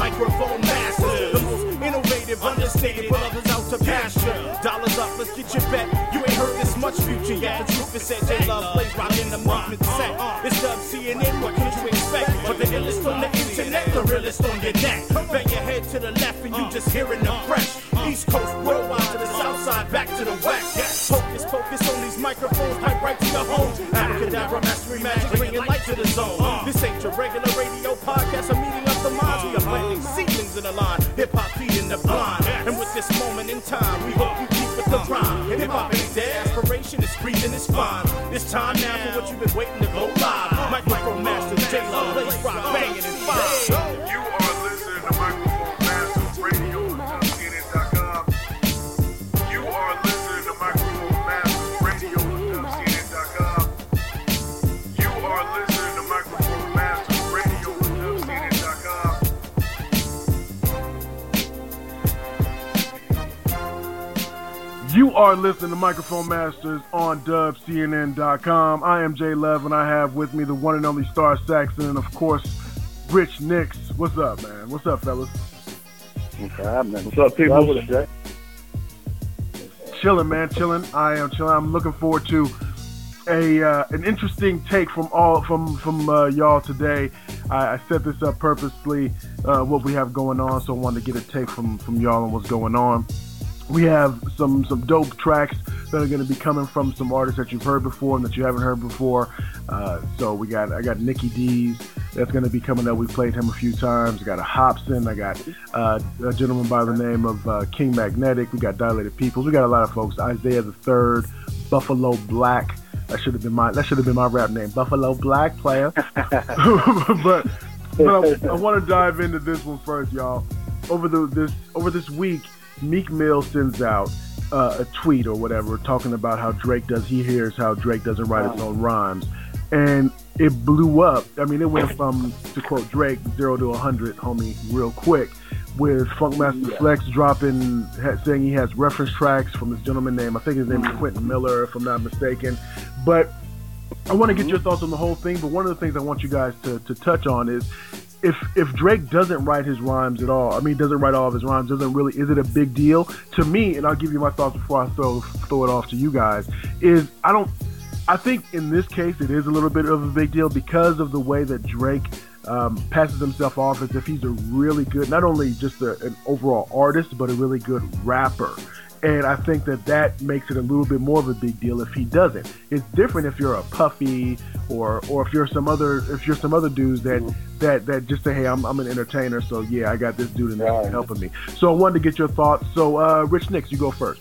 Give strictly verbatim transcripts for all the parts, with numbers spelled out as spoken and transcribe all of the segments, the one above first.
microphone master. The most innovative, understated, put others out to pasture. Dollars up, let's get your bet. You ain't heard this much future yet. The truth is said, J Love plays rockin' the movement set. It's Dub C N N, what can you expect? But the illest on the internet, the realest on your neck. Bang your head to the left and you just hearing the fresh. East Coast, worldwide to the south side, back to the west. Focus, focus on these microphones, pipe right to your home. Abracadabra, mastering magic, bringing light to the zone. This ain't your regular radio podcast, a meeting of the minds. We are planting seedlings in the line, hip-hop feeding the blind. And with this moment in time, we hope you keep with the rhyme. And hip-hop ain't dead, aspiration is breathing, it's fine. It's time now for what you've been waiting to go live. Microphone Masters, J-Lo, Blaze Rock, banging and fine. You are listening to Microphone Masters Radio on C N N dot com. You are listening to Microphone Masters Radio on C N N dot com. You are listening to Microphone Masters Radio on C N N dot com. You are listening to Microphone Masters on Dub C N N dot com. I am Jay Lev, and I have with me the one and only Star Saxon, and of course, Rich Nix. What's up, man? What's up, fellas? What's up, people? Chilling, man, chilling. I am chilling. I'm looking forward to a uh, an interesting take from all from from uh, y'all today. I, I set this up purposely, uh, what we have going on, so I wanted to get a take from from y'all on what's going on. We have some some dope tracks that are going to be coming from some artists that you've heard before and that you haven't heard before. Uh, so we got I got Nicky D's that's going to be coming up. We played him a few times. I got a Hobson. I got uh, a gentleman by the name of uh, King Magnetic. We got Dilated Peoples. We got a lot of folks. Isaiah the Third, Buffalo Black. That should have been my that should have been my rap name, Buffalo Black player. but but I, I want to dive into this one first, y'all. Over the this over this week, Meek Mill sends out uh, a tweet or whatever talking about how Drake does, he hears how Drake doesn't write his own rhymes. And it blew up. I mean, it went from, to quote Drake, zero to one hundred, homie, real quick, with Funkmaster yeah. Flex dropping, ha- saying he has reference tracks from this gentleman named, I think his name is Quentin Miller, if I'm not mistaken. But I want to get your thoughts on the whole thing, but one of the things I want you guys to, to touch on is, If if Drake doesn't write his rhymes at all, I mean, doesn't write all of his rhymes, doesn't really, is it a big deal? To me, and I'll give you my thoughts before I throw throw it off to you guys, is I don't, I think in this case it is a little bit of a big deal because of the way that Drake um, passes himself off as if he's a really good, not only just a, an overall artist, but a really good rapper. And I think that that makes it a little bit more of a big deal if he doesn't. It's different if you're a Puffy or or if you're some other if you're some other dudes that that, that just say, hey, I'm I'm an entertainer, so yeah, I got this dude in there right. helping me. So I wanted to get your thoughts. So uh, Rich Nix, you go first.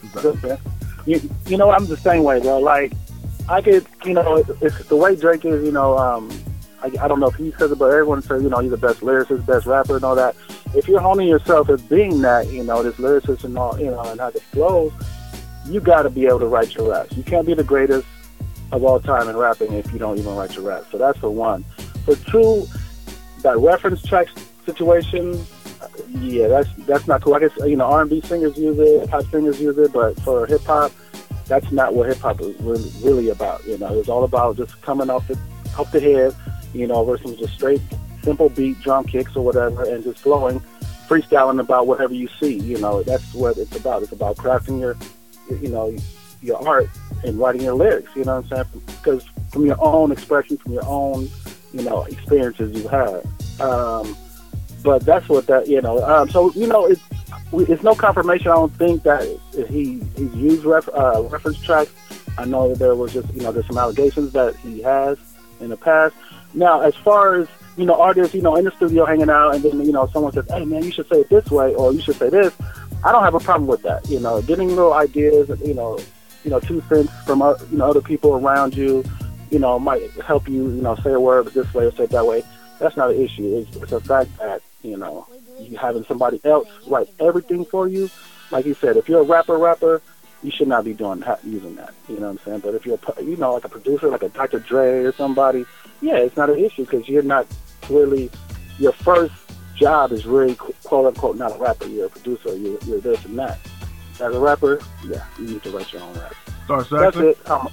You, you know, I'm the same way, bro. Like I could, you know, it's the way Drake is. You know, um, I, I don't know if he says it, but everyone says, you know, he's the best lyricist, best rapper, and all that. If you're honing yourself as being that, you know, this lyricist and all, you know, and how it flows, you got to be able to write your raps. You can't be the greatest of all time in rapping if you don't even write your raps. So that's for one. For two, that reference track situation, yeah, that's that's not cool. I guess, you know, R and B singers use it, hip hop singers use it, but for hip hop, that's not what hip hop is really, really about. You know, it's all about just coming off the off the head, you know, versus just straight, simple beat, drum kicks or whatever, and just flowing, freestyling about whatever you see. You know, that's what it's about. It's about crafting your, you know, your art and writing your lyrics. You know what I'm saying? Because from your own expression, from your own, you know, experiences you had. Um, but that's what that, you know. Um, so you know, it's it's no confirmation. I don't think that he he's used ref, uh, reference tracks. I know that there was just, you know, there's some allegations that he has in the past. Now, as far as, you know, artists, you know, in the studio hanging out, and then, you know, someone says, hey, man, you should say it this way, or you should say this. I don't have a problem with that. You know, getting little ideas, you know, you know, two cents from, uh, you know, other people around you, you know, might help you, you know, say a word this way or say it that way. That's not an issue. It's, it's a fact that, you know, you having somebody else write everything for you. Like you said, if you're a rapper, rapper, you should not be doing using that. You know what I'm saying? But if you're, you know, like a producer, like a Doctor Dre or somebody, yeah, it's not an issue because you're not really, your first job is really, quote unquote, not a rapper. You're a producer. You're, you're this and that. As a rapper, yeah, you need to write your own rap. Star Saxon? That's it. Um,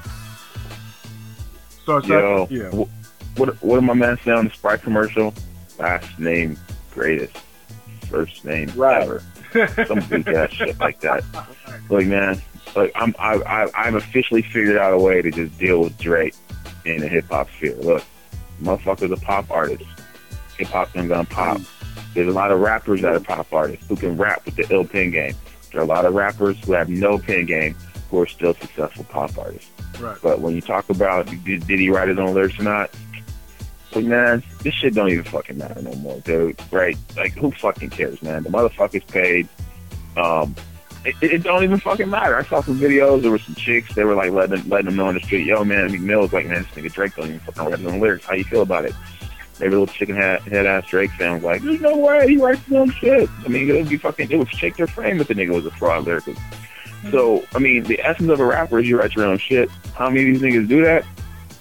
Star Saxon? Yo, yeah. what, what did my man say on the Sprite commercial? last name greatest, first name Right. ever. Some weak ass shit like that. Look, man, like I'm, I, I, I've officially figured out a way to just deal with Drake in the hip hop sphere. Look, motherfucker's a pop artist. Hip hop's gonna pop. There's a lot of rappers that are pop artists who can rap with the ill pen game. There are a lot of rappers who have no pen game who are still successful pop artists. Right. But when you talk about did, did he write his own lyrics or not, like, man, this shit don't even fucking matter no more, dude. Right? Like, who fucking cares, man? The motherfucker's paid. Um, it, it don't even fucking matter. I saw some videos. There were some chicks. They were like letting letting them know on the street, yo, man, Meek Mill's like, man, this nigga Drake don't even fucking write his own lyrics. How you feel about it? Maybe a little chicken head, head ass Drake fan was like, there's no way he writes his own shit. I mean, it would be fucking, it would shake their frame if the nigga was a fraud lyricist. So, I mean, the essence of a rapper is you write your own shit. How many of these niggas do that?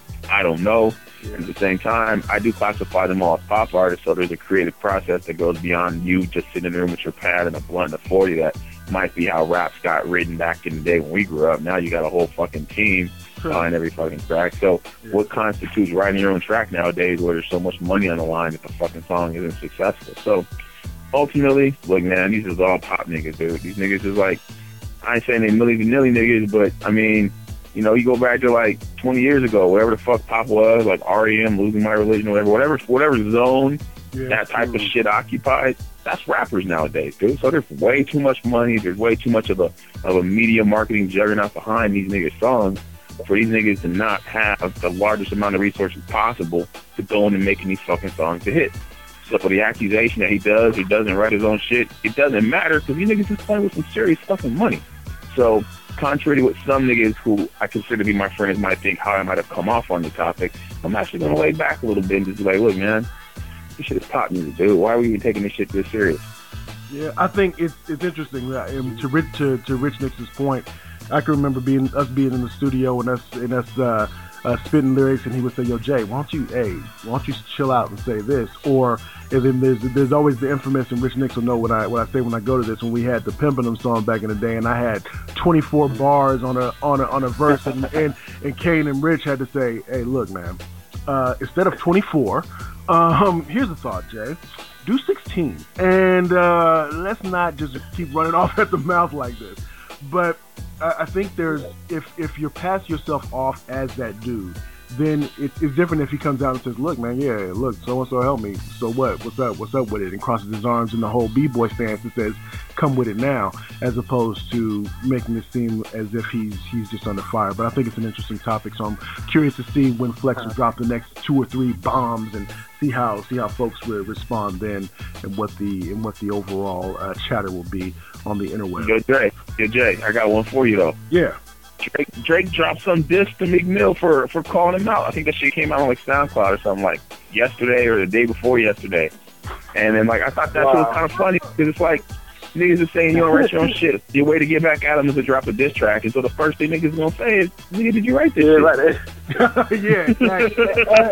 I don't know. At the same time, I do classify them all as pop artists, so there's a creative process that goes beyond you just sitting in the room with your pad and a blunt and a forty. That might be how raps got written back in the day when we grew up. Now you got a whole fucking team behind every fucking track. So what constitutes writing your own track nowadays where there's so much money on the line that the fucking song isn't successful? So ultimately, look, man, these is all pop niggas, dude. These niggas is like, I ain't saying they milli vanilli niggas, but I mean, you know, you go back to like twenty years ago, whatever the fuck pop was, like R E M, Losing My Religion, whatever, whatever, whatever zone Yeah, that type true. of shit occupied, that's rappers nowadays, dude. So there's way too much money, there's way too much of a of a media marketing juggernaut behind these niggas' songs for these niggas to not have the largest amount of resources possible to go in and making these fucking songs to hit. So for the accusation that he does, he doesn't write his own shit, it doesn't matter because these niggas is playing with some serious fucking money. So contrary to what some niggas who I consider to be my friends might think how I might have come off on the topic, I'm actually going to lay back a little bit and just be like, look, man, this shit is pop music, dude. Why are we even taking this shit this serious? Yeah, I think it's it's interesting. Uh, and to Rich to, to Rich Nix's point, I can remember being us being in the studio and us and us uh, uh, spitting lyrics, and he would say, "Yo, Jay, why don't you, hey, why don't you chill out and say this?" Or and then there's there's always the infamous, and Rich Nix will know what I what I say when I go to this. When we had the Pimpin' Them song back in the day, and I had twenty-four bars on a on a on a verse, and and, and Kane and Rich had to say, "Hey, look, man, uh, instead of twenty-four, um, here's the thought, Jay." Do sixteen, and uh, let's not just keep running off at the mouth like this. But I, I think there's, if if you pass yourself off as that dude, then it, it's different if he comes out and says, "Look, man, yeah, look, so and so help me. So what? What's up? What's up with it?" And crosses his arms in the whole b-boy stance and says, "Come with it now," as opposed to making it seem as if he's he's just under fire. But I think it's an interesting topic, so I'm curious to see when Flex will drop the next two or three bombs and see how see how folks will respond then, and what the and what the overall uh, chatter will be on the interweb. Yo, Jay, yo, Jay, I got one for you though. Yeah. Drake, Drake dropped some diss to Meek Mill for, for calling him out. I think that shit came out on like SoundCloud or something like yesterday or the day before yesterday. And then like I thought that Wow. shit was kind of funny because it's like niggas are saying you don't write your own shit. Your way to get back at them is to drop a diss track. And so the first thing niggas gonna say is, "Nigga, did you write this?" Yeah, shit? right. Yeah, exactly.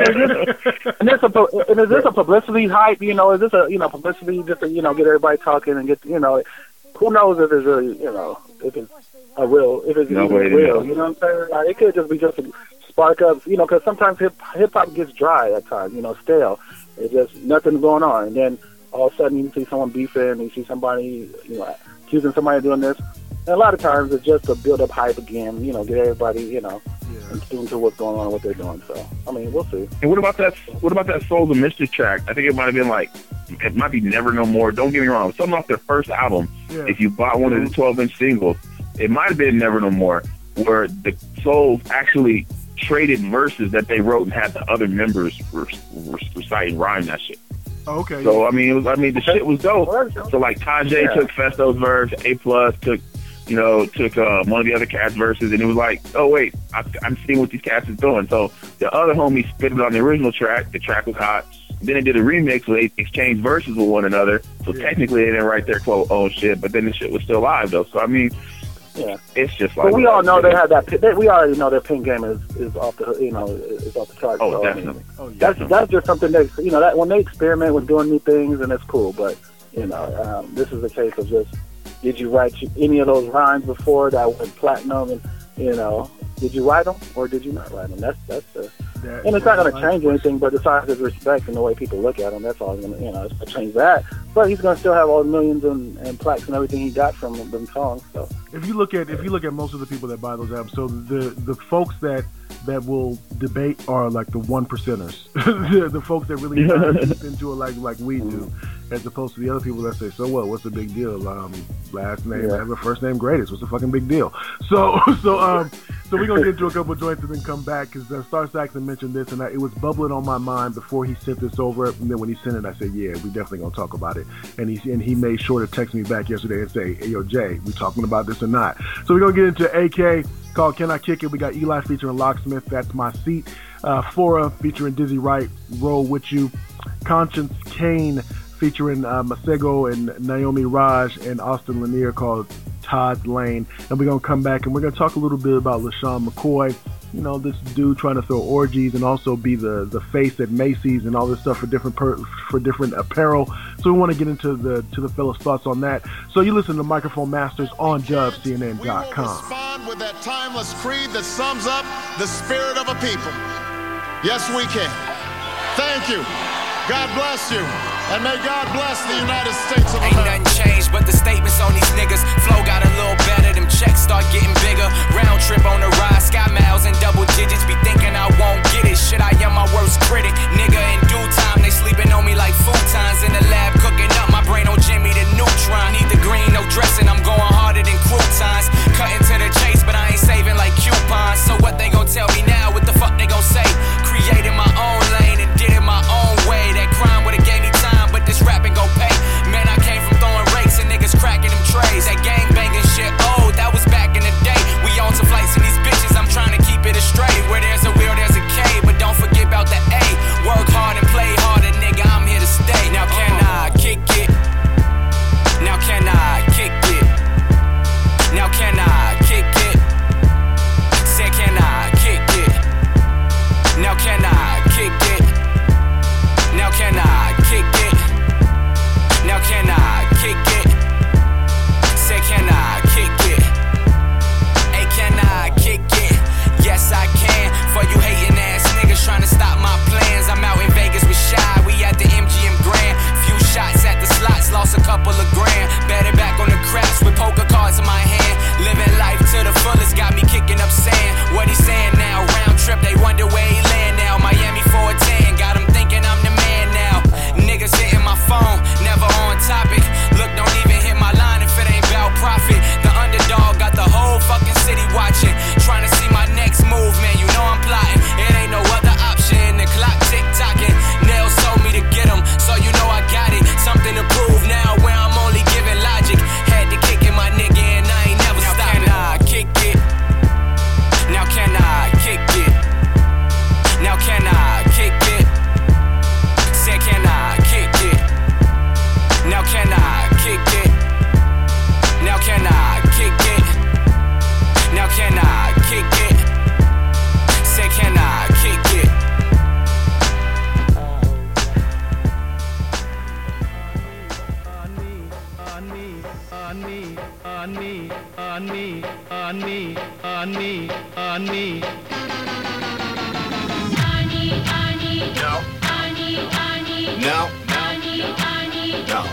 and, this a, pu- and is this a publicity hype? You know, is this a you know publicity just to you know get everybody talking and get you know, who knows if it's really you know if it's a real if it's No even way to real? know. You know what I'm saying? Like, it could just be just a spark up. You know, because sometimes hip hip hop gets dry at times. You know, stale. It's just nothing's going on, and then all of a sudden you see someone beefing, you see somebody you know accusing somebody of doing this. And a lot of times it's just to build up hype again. You know, get everybody you know. And tune to what's going on and what they're doing. So, I mean, we'll see. And what about that? What about that Souls of Mischief track? I think it might have been like, it might be Never No More. Don't get me wrong. Something off their first album. Yeah. If you bought one of the twelve inch singles, it might have been Never No More, where the Souls actually traded verses that they wrote and had the other members re- re- recite and rhyme that shit. Okay. So I mean, it was, I mean, the shit was dope. So like, Tajay Yeah. took Festo's verse, A Plus took. You know, took uh, one of the other cats' verses, and it was like, oh, wait, I, I'm seeing what these cats is doing. So the other homie spit it on the original track. The track was hot. Then they did a remix where they exchanged verses with one another. So Yeah. technically they didn't write their quote, oh, shit, but then the shit was still live, though. So, I mean, Yeah. it's just like... But we all know they have that. They, we already know their pin game is, is off the you know is off the charts. Oh, so, I mean, definitely. Oh, yeah. that's that's just something that you know that when they experiment with doing new things and it's cool. But you know, um, this is a case of just did you write any of those rhymes before that went platinum, and you know, did you write them or did you not write them? That's that's the That, and it's not going to change anything, but besides his respect and the way people look at him, that's all. Gonna, you know, it's going to change that. But he's going to still have all the millions and, and plaques and everything he got from them songs. So if you look at if you look at most of the people that buy those albums, so the the folks that that will debate are like the one percenters, the, the folks that really deep into it like like we do, as opposed to the other people that say, so what? What's the big deal? Um, last name, Yeah. ever, first name, greatest. What's the fucking big deal? So so um so we're gonna get into a couple of joints and then come back because uh, Star Saxon mentioned this and I, it was bubbling on my mind before he sent this over. And then when he sent it, I said, yeah, we definitely gonna talk about it. And he and he made sure to text me back yesterday and say, hey, yo, Jay, we talking about this or not? So we're gonna get into A K called Can I Kick It? We got Eli featuring Locksmith, That's My Seat. Uh, Flora featuring Dizzy Wright, Roll With You. Conscience Kane featuring uh, Masego and Naomi Raj and Austin Lanier called Todd's Lane. And we're going to come back and we're going to talk a little bit about LaShawn McCoy. You know, this dude trying to throw orgies and also be the, the face at Macy's and all this stuff for different per, for different apparel. So we want to get into the to the fellas' thoughts on that. So you listen to Microphone Masters on Jub C N N dot com. We will respond with that timeless creed that sums up the spirit of a people. Yes, we can. Thank you. God bless you. And may God bless the United States of America. Ain't nothing changed but the statements on these niggas. Flow got a little better, them checks start getting bigger. Round trip on the ride, sky miles and double digits. Be thinking I won't get it, shit, I am my worst critic. Nigga, in due time, they sleeping on me like futons. In the lab, cooking up my brain on Jimmy the Neutron. Need the green, no dressing, I'm going harder than croutons. Cutting to the chase, but I ain't saving like coupons. So what they gon' tell me now, what the fuck they gon' say? Created my own lane and did it my own way. That crime would've gave me time, but this rapping gon' pay. Man, I came from throwing rakes and niggas cracking them trays. That gang banging shit, oh, that was back in the day. We on some flights and these bitches, I'm trying to keep it straight. Where there's a wheel, there's a K, but don't forget about the A. Work hard and play harder, nigga, I'm here to stay. Now can I kick it? Now can I kick it? Now can I kick it? Say can I kick it? Now can I kick it? Now can I kick it? Now can I kick it? Say can I kick it? Hey, can I kick it? Yes, I can. For you hating ass niggas trying to stop my plans. I'm out in Vegas with Shy. We at the M G M Grand. Few shots at the slots, lost a couple of grand. Betting back on the craps with poker cards in my hand. Living life to the fullest, got me kicking up sand. What he saying now? Round trip, they wonder where he land now. Miami four ten, got him thinking I'm the man now. Niggas hitting my phone, never on topic. Look, don't even hit my line if it ain't about profit. The underdog got the whole fucking city watching. Trying to see my next move, man, you know I'm plotting. It ain't no other option, the clock tick-tocking. Nails told me to get them, so you know I got it. Something to prove now where I'm only giving logic. Had to kick it, my nigga, and I ain't never stopping. Now can I kick it? Now can I kick it? Now can I kick it? Say can I kick it? Now can I kick it? Now can I kick it? Now can I kick it? Say can I kick it? I need, I need, I need, I need, I need, I need, I need. No. No. No.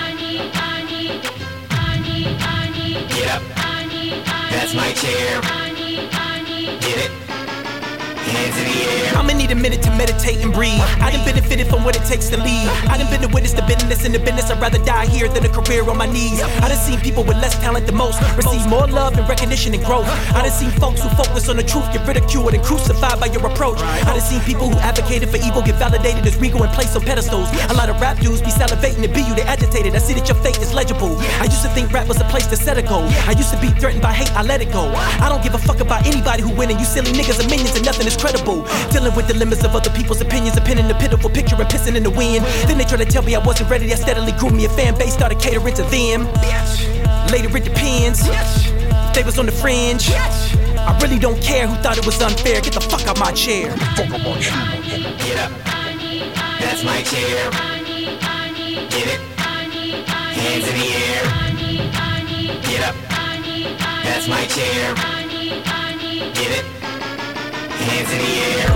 Get up. That's my chair. Get it. Hands in the air. I'ma need a minute to meditate and breathe. I done benefited from what it takes to lead. I done been to witness the business in the business. I'd rather die here than a career on my knees. I done seen people with less talent than most receive more love and recognition and growth. I done seen folks who focus on the truth get ridiculed and crucified by your approach. I done seen people who advocated for evil get validated as regal and placed on pedestals. A lot of rap dudes be salivating to be you, they agitated. I see that your fate is legible. I used to think rap was a place to set a goal. I used to be threatened by hate, I let it go. I don't give a fuck about anybody who winning. You silly niggas are minions and nothing is credible. Dealing with the limits of other people's opinions, a pen in the pitiful picture and pissing in the wind. Then they try to tell me I wasn't ready. I steadily grew me a fan base, started catering to them. Later it depends. They was on the fringe. I really don't care who thought it was unfair. Get the fuck out my chair. Get up. That's my chair. Get it. Hands in the air. Get up. That's my chair. Get it. Hands in the air. Put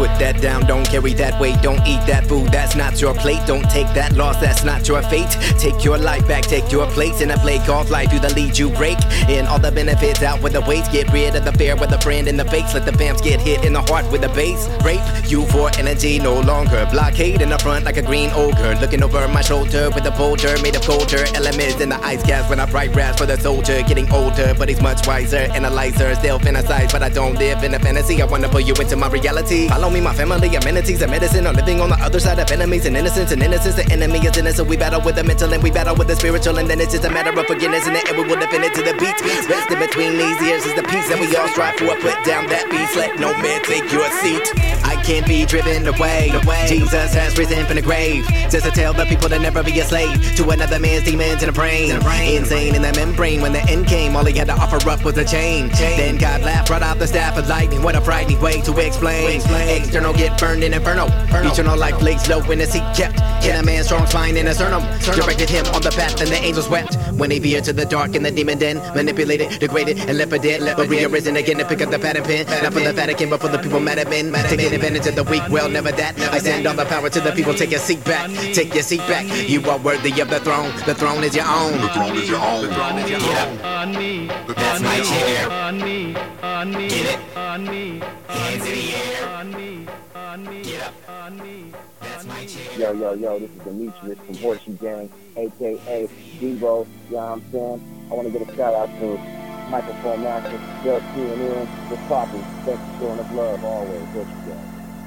put that down, don't carry that weight. Don't eat that food, that's not your plate. Don't take that loss, that's not your fate. Take your life back, take your place in a play called life. You the lead you break, and all the benefits out with the weights. Get rid of the fear with a friend in the face. Let the vamps get hit in the heart with the bass. Rape you for energy, no longer blockade in the front like a green ogre. Looking over my shoulder with a boulder made of colder elements in the ice cast. When I bright raps for the soldier, getting older, but he's much wiser. Analyzer, still fantasize, but I don't live in a fantasy. I wanna pull you into my reality. Follow me, my family, amenities, and medicine are living on the other side of enemies and innocence. And innocence, the enemy is innocent. We battle with the mental and we battle with the spiritual, and then it's just a matter of forgiveness, and then we will defend it to the beat. Rest in between these years is the peace, and we all strive for. Put down that beast, let no man take your seat. I can't be driven away. Jesus has risen from the grave, just to tell the people to never be a slave to another man's demons in the brain. Insane in the membrane. When the end came, all he had to offer up was a chain. Then God laughed, brought out the staff of lightning. What a frightening way to explain. External get burned in inferno. Eternal life lays low when it's he kept in a man's strong spine in a sternum. Directed him on the path, and the angels wept when he veered to the dark in the demon den. Manipulated, degraded, and left for dead. But re-arisen again to pick up the pattern pen. Not for the Vatican, but for the people mad at men. Taking advantage of the weak, well, never that. I send all the power to the people. Take your seat back, take your seat back. You are worthy of the throne. The throne is your own. The throne is your own. The throne is your own. That's my chair. Get it? Hands in the air. Get up. That's my chair. Yo, yo, yo, this is Demetrius from Horseshoe Gang, a k a. Devo, you know what I'm saying? I want to get a shout out to Microphone Master, Dub C N N, what's poppin'? Thanks for showing us love always, Horseshoe Gang.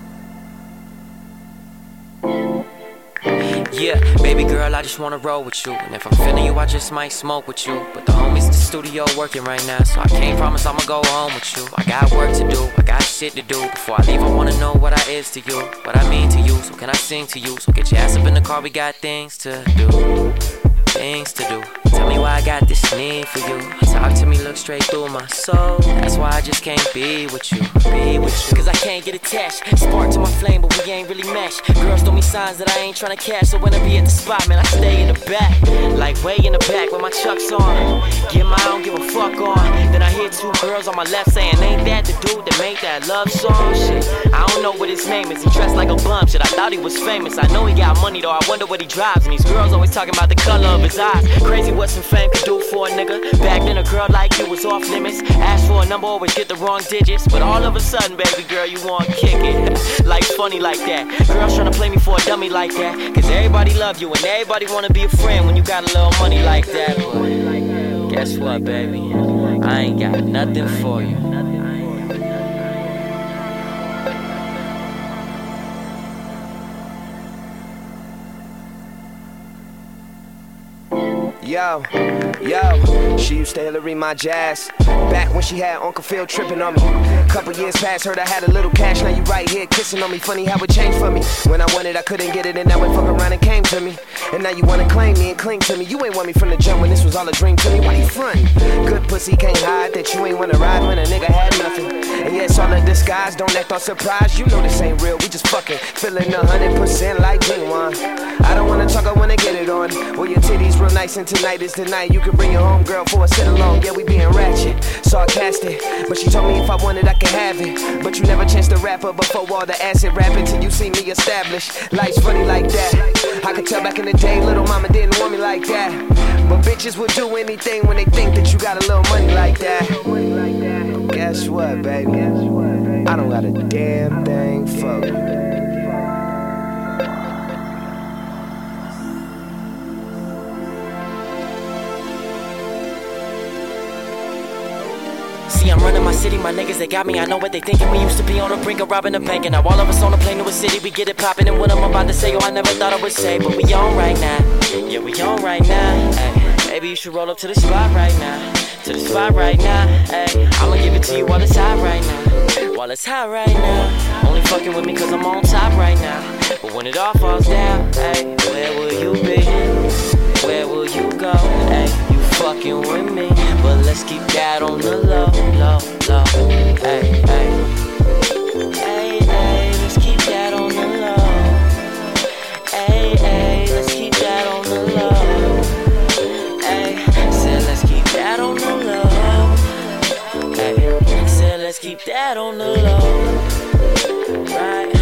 Yeah, baby girl, I just wanna roll with you. And if I'm feeling you, I just might smoke with you. But the homies in the studio working right now, so I can't promise I'ma go home with you. I got work to do, I got shit to do. Before I leave, I wanna know what I is to you, what I mean to you. So can I sing to you? So get your ass up in the car, we got things to do. Things to do. Tell me why I got this need for you. Talk to me, look straight through my soul. That's why I just can't be with you, be with you. Cause I can't get attached. Spark to my flame, but we ain't really matched. Girls throw me signs that I ain't tryna catch. So when I be at the spot, man, I stay in the back. Like way in the back with my chucks on. Get my I don't give a fuck on. Then I hear two girls on my left saying, ain't that the dude that made that love song? Shit, I don't know what his name is. He dressed like a bum, shit, I thought he was famous. I know he got money though, I wonder what he drives. And these girls always talking about the color of his eyes. Crazy what some fame could do for a nigga. Back then a girl like you was off limits. Ask for a number, always get the wrong digits. But all of a sudden, baby girl, you wanna kick it. Like funny like that. Girls tryna play me for a dummy like that. Cause everybody love you and everybody wanna be a friend when you got a little money like that. But guess what, baby? I ain't got nothing for you. Yo, yo, she used to Hillary my jazz. Back when she had Uncle Phil tripping on me. Couple years past, heard I had a little cash. Now you right here kissing on me. Funny how it changed for me. When I wanted, I couldn't get it, and now it fuck around and came to me. And now you wanna claim me and cling to me. You ain't want me from the jump when this was all a dream to me. Why you frontin'? Good pussy can't hide that you ain't wanna ride when a nigga had nothing. And yeah, it's all a disguise. Don't act all surprised. You know this ain't real. We just fucking feeling a hundred percent like genuine. I don't wanna talk, I wanna get it on. Well, your titties real nice and tonight is the night. You can bring your home girl for a sit along. Yeah, we being ratchet, sarcastic. But she told me if I wanted, I could have it. But you never chanced to rap her before all the acid rapping till you see me established. Life's funny like that. I could tell back in the day, little mama didn't want me like that. But bitches would do anything when they think that you got a little money like that. Guess what, baby? I don't got a damn thing for you. See, I'm running my city, my niggas, they got me. I know what they thinking. We used to be on the brink of robbing a bank, and now all of us on a plane to a city, we get it poppin'. And what I'm about to say, oh, I never thought I would say, but we on right now. Yeah, we on right now. Ay, baby, you should roll up to the spot right now. To the spot right now. Ay, I'ma give it to you while it's hot right now. While it's hot right now. Only fucking with me cause I'm on top right now. But when it all falls down, ay, where will you be? Where will you go? Ay, you fucking with me, but let's keep that on the low, low, low. Ay, ay, ay, ay, let's keep that on the low. Ay, ay, let's keep that on the low. Ay, said let's keep that on the low. Ay, said let's keep that on the low. Right.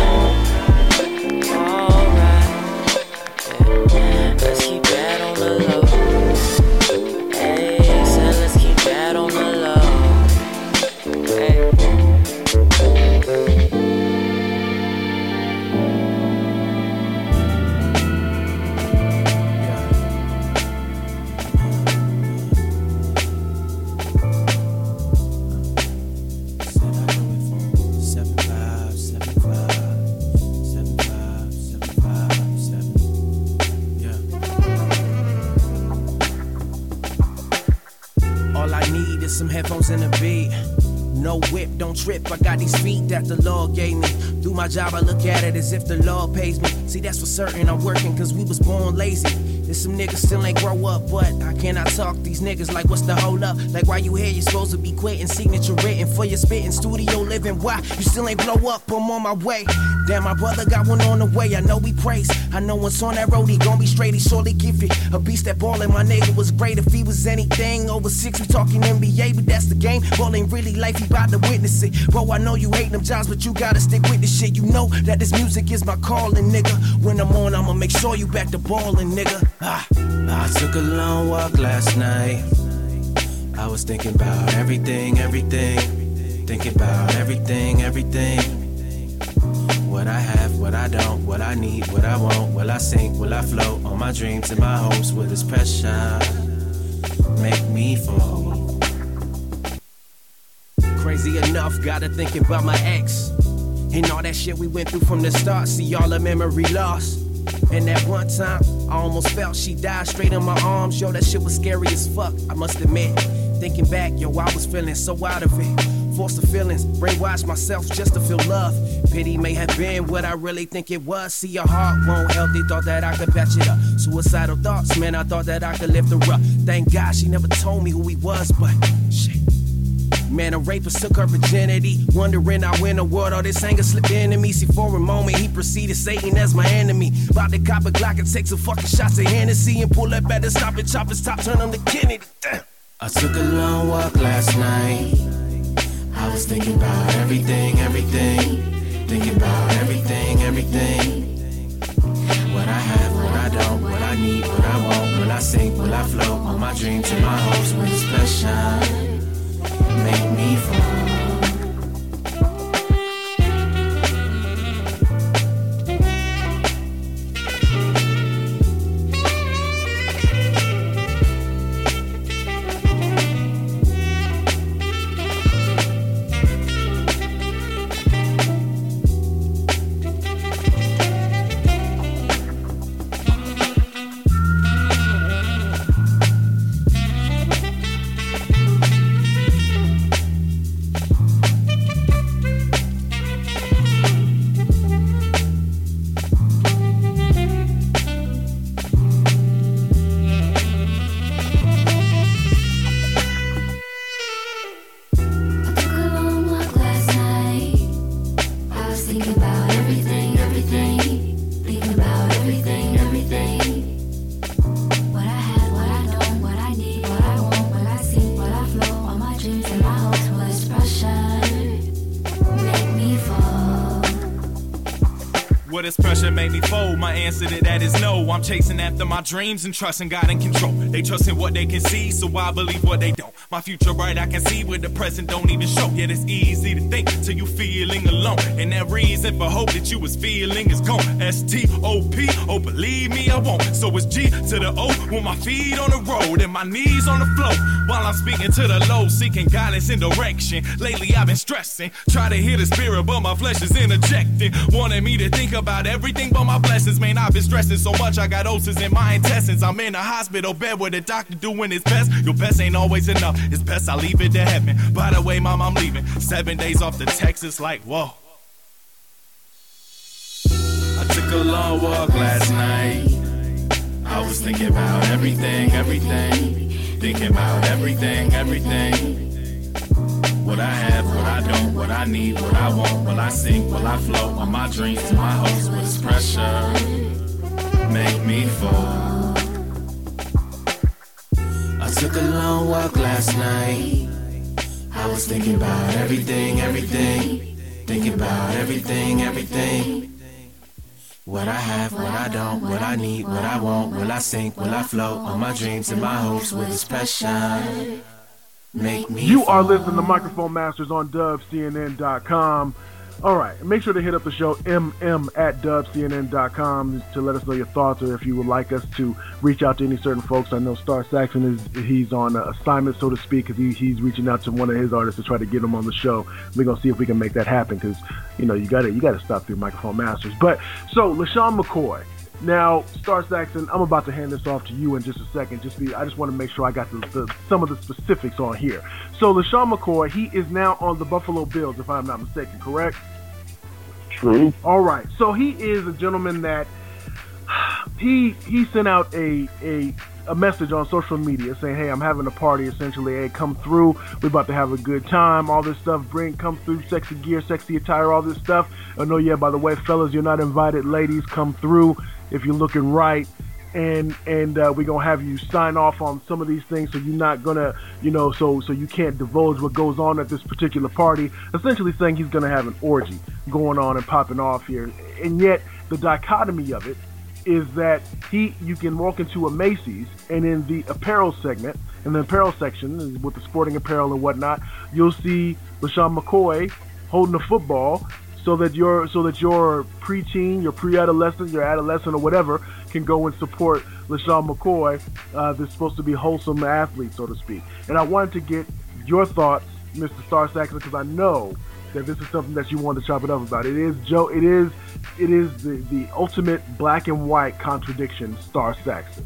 headphones in the beat. No whip, don't trip, I got these feet that the Lord gave me. Do my job, I look at it as if the Lord pays me. See, that's for certain, I'm working cause we was born lazy. There's some niggas still ain't grow up, but I cannot talk these niggas like what's the hold up? Like why you here, you supposed to be quitting. Signature written for your spitting, studio living. Why you still ain't blow up, I'm on my way. Damn, my brother got one on the way, I know he prays. I know once on that road, he gon' be straight, he surely gifted. A beast that ballin', my nigga was great. If he was anything over six, we talking N B A, but that's the game. Ball ain't really life, he bout to witness it. Bro, I know you hate them jobs, but you gotta stick with this shit. You know that this music is my calling, nigga. When I'm on, I'ma make sure you back to ballin', nigga. Ah, I took a long walk last night. I was thinking about everything, everything. Thinking about everything, everything. What I have, what I don't, what I need, what I want. Will I sink, will I float on my dreams and my hopes? Will this pressure make me fall? Crazy enough, gotta thinking about my ex and all that shit we went through from the start. See all the memory lost. And that one time, I almost felt she died straight in my arms. Yo, that shit was scary as fuck, I must admit. Thinking back, yo, I was feeling so out of it. Forced the feelings, brainwashed myself just to feel love. Pity may have been what I really think it was. See, your heart won't help, they thought that I could patch it up. Suicidal thoughts, man, I thought that I could lift her up. Thank God she never told me who he was, but shit. Man, a rapist took her virginity. Wondering how in the world all this anger slipped into me. See, for a moment, he proceeded Satan as my enemy. About to cop a Glock and take some fucking shots of Hennessy and pull up at the stop and chop his top, turn him to Kennedy. Damn. I took a long walk last night. I was thinking about everything, everything. Thinking about everything, everything. What I have, what I don't, what I need, what I want. Will I sink, will I float on my dreams and my hopes? Will this pressure make me fall? This pressure made me fold. My answer to that is no. I'm chasing after my dreams and trusting God in control. They trust in what they can see, so I believe what they don't. My future bright, I can see where the present don't even show. Yet it's easy to think till you feeling alone, and that reason for hope that you was feeling is gone. S T O P, oh believe me I won't. So it's G to the O with my feet on the road and my knees on the floor, while I'm speaking to the low, seeking guidance and direction. Lately I've been stressing, try to hear the spirit but my flesh is interjecting, wanting me to think about everything but my blessings. Man, I've been stressing so much I got ulcers in my intestines. I'm in a hospital bed with a doctor doing his best. Your best ain't always enough, it's best I leave it to heaven. By the way, mom, I'm leaving seven days off to Texas, like whoa. I took a long walk last night. I was thinking about everything, everything. Thinking about everything, everything. What I have, what I don't, what I need, what I want. Will I sink, will I float on my dreams and my hopes? Will this pressure make me fall? I took a long walk last night. I was thinking about everything, everything. Thinking about everything, everything. What I have, what I don't, what I need, what I want. Will I sink, will I float on my dreams and my hopes? Will this pressure make me You fall? are listening to Microphone Masters on Dub C N N dot com. All right, make sure to hit up the show M M at Dub C N N dot com to let us know your thoughts, or if you would like us to reach out to any certain folks. I know Star Saxon is he's on assignment, so to speak, because he, he's reaching out to one of his artists to try to get him on the show. We're gonna see if we can make that happen, because you know you got to you got to stop through Microphone Masters. But so LaShawn McCoy, Now, Star Saxon, I'm about to hand this off to you in just a second. Just be, I just want to make sure I got the, the, some of the specifics on here. So, LeSean McCoy, he is now on the Buffalo Bills, if I'm not mistaken, correct? True. All right. So he is a gentleman that he he sent out a a a message on social media saying, "Hey, I'm having a party. Essentially, hey, come through. We're about to have a good time. All this stuff. Bring, come through. Sexy gear, sexy attire, all this stuff. Oh no, yeah. By the way, fellas, you're not invited. Ladies, come through if you're looking right." And and uh, we're gonna have you sign off on some of these things, so you're not gonna, you know, so so you can't divulge what goes on at this particular party. Essentially saying he's gonna have an orgy going on and popping off here. And yet the dichotomy of it is that he, you can walk into a Macy's, and in the apparel segment, in the apparel section with the sporting apparel and whatnot, you'll see LeSean McCoy holding a football, so that your so that your preteen, your pre-adolescent, your adolescent, or whatever can go and support LeSean McCoy, uh, this supposed to be wholesome athlete, so to speak. And I wanted to get your thoughts, Mister Star Saxon, because I know that this is something that you want to chop it up about. It is Joe. It is it is the, the ultimate black and white contradiction, Star Saxon.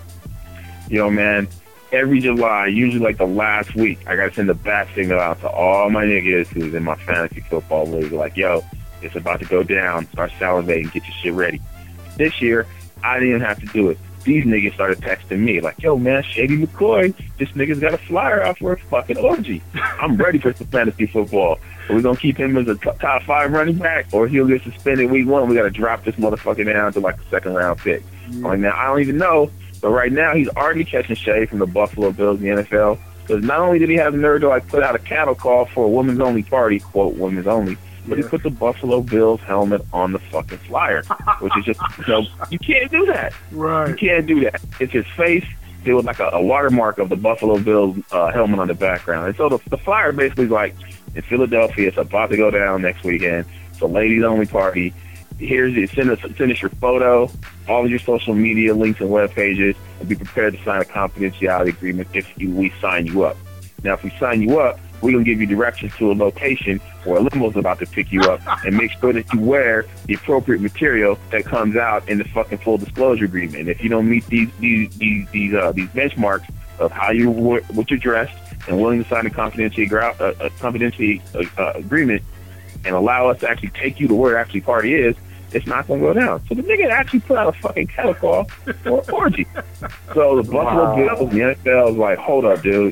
Yo, man. Every July, usually like the last week, I gotta send a bat signal out to all my niggas who's in my fantasy football league. Like, yo, it's about to go down. Start salivating. Get your shit ready. This year, I didn't have to do it. These niggas started texting me like, yo, man, Shady McCoy, this nigga's got a flyer out for a fucking orgy. I'm ready for some fantasy football. Are we gonna keep him as a t- top five running back, or he'll get suspended week one? We gotta drop this motherfucker down to like a second round pick. Mm-hmm. Like, now, I don't even know. But right now, he's already catching shade from the Buffalo Bills in the N F L. Because not only did he have the nerve to like put out a cattle call for a women's only party, quote, women's only, but yeah. he put the Buffalo Bills helmet on the fucking flyer, which is just, you know, you can't do that. Right. You can't do that. It's his face. There was like a, a watermark of the Buffalo Bills uh, helmet on the background. And so the, the flyer basically is like, in Philadelphia, it's about to go down next weekend. It's a ladies only party. Here's it. Send us, send us your photo, all of your social media links and web pages, and be prepared to sign a confidentiality agreement if you, we sign you up. Now, if we sign you up, we're going to give you directions to a location where a limo's about to pick you up, and make sure that you wear the appropriate material that comes out in the fucking full disclosure agreement. And if you don't meet these these these these, uh, these benchmarks of how you what you're dressed and willing to sign a confidentiality uh, a confidentiality uh, agreement and allow us to actually take you to where actually party is, it's not going to go down. So the nigga actually put out a fucking cattle call for an orgy. So the Buffalo Bills, the N F L is like, hold up, dude.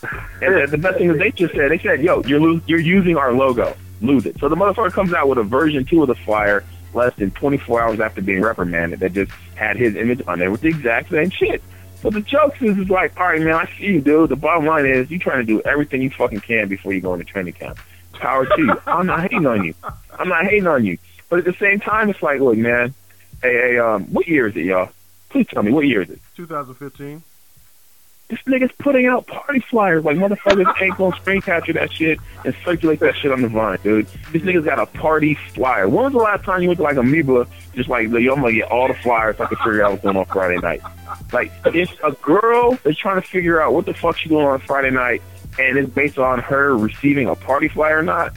And the best thing is they just said, they said, yo, you're lo- you're using our logo. Lose it. So the motherfucker comes out with a version two of the flyer less than twenty-four hours after being reprimanded that just had his image on there with the exact same shit. So the jokes is, is like, all right, man, I see you, dude. The bottom line is you trying to do everything you fucking can before you go into training camp. Power to you. I'm not hating on you. I'm not hating on you. But at the same time, it's like, look, man, hey, hey, um, what year is it, y'all? Please tell me, what year is it? twenty fifteen. This nigga's putting out party flyers. Like, motherfuckers ain't gonna screen capture that shit and circulate that shit on the Vine, dude. This nigga's got a party flyer. When was the last time you went to, like, Amoeba, just like, yo, I'm gonna get all the flyers so I can figure out what's going on Friday night? Like, if a girl is trying to figure out what the fuck she's doing on Friday night, and it's based on her receiving a party flyer or not,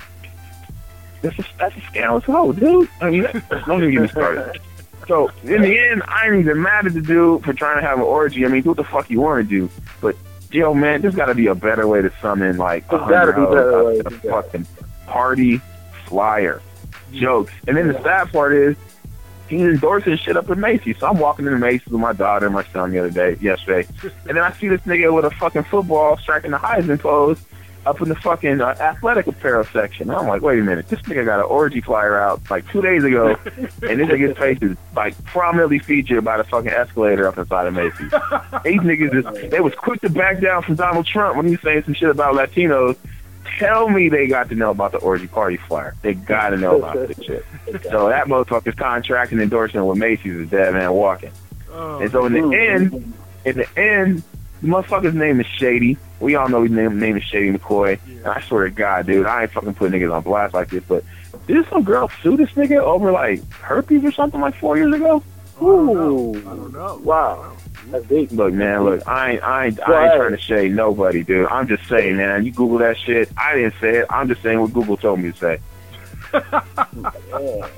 that's a, that's a scandalous hoe, dude. I mean, that, don't even get me started. So, in the end, I ain't even mad at the dude for trying to have an orgy. I mean, do what the fuck you want to do. But, yo, man, there's got to be a better way to summon, like, there's got to be better way a fucking party flyer. Jokes. And then the sad part is, he's endorsing shit up at Macy's. So I'm walking into Macy's with my daughter and my son the other day, yesterday. And then I see this nigga with a fucking football striking the Heisman pose up in the fucking uh, athletic apparel section. And I'm like, wait a minute, this nigga got an orgy flyer out like two days ago, and this nigga's face is like prominently featured by the fucking escalator up inside of Macy's. These niggas, is, they was quick to back down from Donald Trump when he was saying some shit about Latinos. Tell me they got to know about the orgy party flyer. They got to know about this shit. So that motherfucker's contract and endorsement with Macy's is dead man walking. Oh, and so in the ooh. end, in the end, the motherfucker's name is Shady. We all know his name, name is Shady McCoy. Yeah. And I swear to God, dude, I ain't fucking putting niggas on blast like this, but did some girl sue this nigga over, like, herpes or something like four years ago? Ooh. I don't know. Wow. That's deep. Look, man, look, I ain't, I ain't, I ain't trying to shade nobody, dude. I'm just saying, man, you Google that shit. I didn't say it. I'm just saying what Google told me to say. Yeah.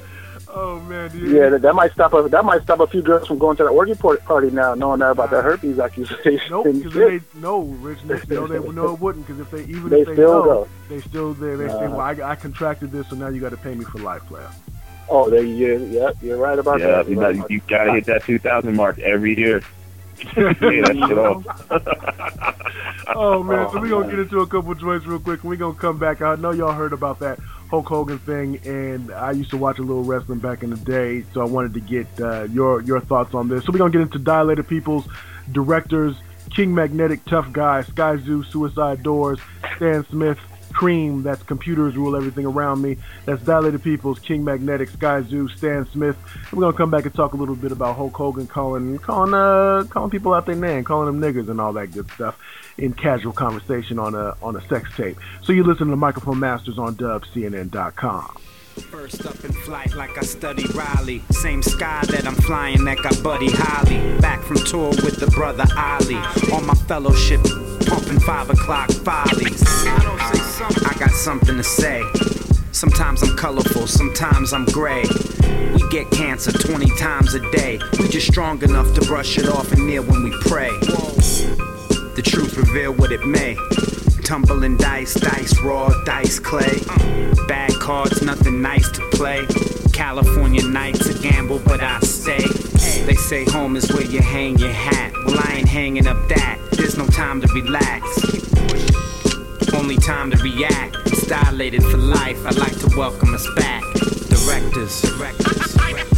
Oh man, dude. Yeah, that, that might stop a that might stop a few girls from going to the orgy party now, knowing that about the herpes accusation. Nope, because they no, Rich. They, no, they no, it wouldn't. Because if they even they if they still know, go. they still there. They uh, say, well, I, I contracted this, so now you got to pay me for life, player. Oh, there you yeah, you're right about yeah, that. You, right got, you gotta hit that two thousand mark every year. Yeah, that shit off. Oh man, so we gonna get into a couple joints real quick, and we gonna come back. I know y'all heard about that Hulk Hogan thing, and I used to watch a little wrestling back in the day, so I wanted to get uh, your your thoughts on this. So we're gonna get into Dilated Peoples, directors, King Magnetic, Tough Guy, Sky Zoo, Suicide Doors, Stan Smith, Cream, that's Computers Rule Everything Around Me. That's Dilated Peoples, King Magnetic, Sky Zoo, Stan Smith. And we're gonna come back and talk a little bit about Hulk Hogan calling calling uh calling people out their name, calling them niggers and all that good stuff in casual conversation on a on a sex tape. So you listen to Microphone Masters on Dub C N N dot com. First up in flight like I study Riley. Same sky that I'm flying that got Buddy Holly. Back from tour with the brother Ali. On my fellowship, pumping five o'clock follies. I got something to say. Sometimes I'm colorful, sometimes I'm gray. We get cancer twenty times a day. We just strong enough to brush it off and kneel when we pray. The truth reveal what it may. Tumbling dice, dice raw, dice clay. Bad cards, nothing nice to play. California nights a gamble, but I stay. They say home is where you hang your hat. Well, I ain't hanging up that. There's no time to relax. Only time to react. It's Dilated for life. I'd like to welcome us back. Directors, directors.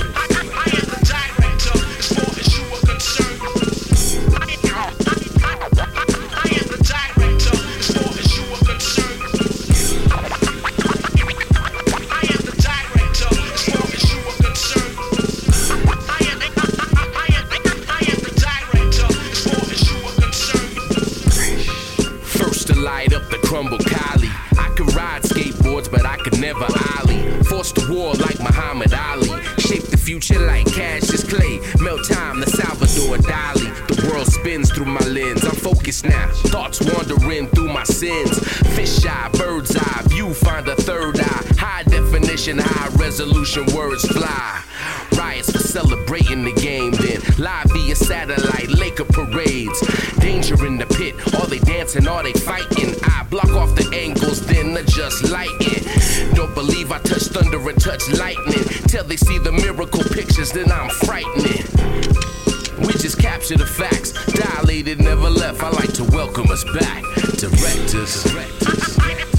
Crumble Kali. I could ride skateboards, but I could never ollie. Force the war like Muhammad Ali. Shape the future like Cassius Clay. Melt time, the Salvador Dali. The world spins through my lens. I'm focused now. Thoughts wandering through my sins. Fish eye, bird's eye view, find a third eye. High definition, high resolution, words fly. Riots for celebrating the game, then live via satellite, Laker parades. Danger in the pit, are they dancing, are they fighting? I block off the angles, then adjust lighting. Don't believe I touch thunder and touch lightning. Till they see the miracle pictures, then I'm frightening. We just capture the facts, Dilated, never left. I like to welcome us back. Directors, directors.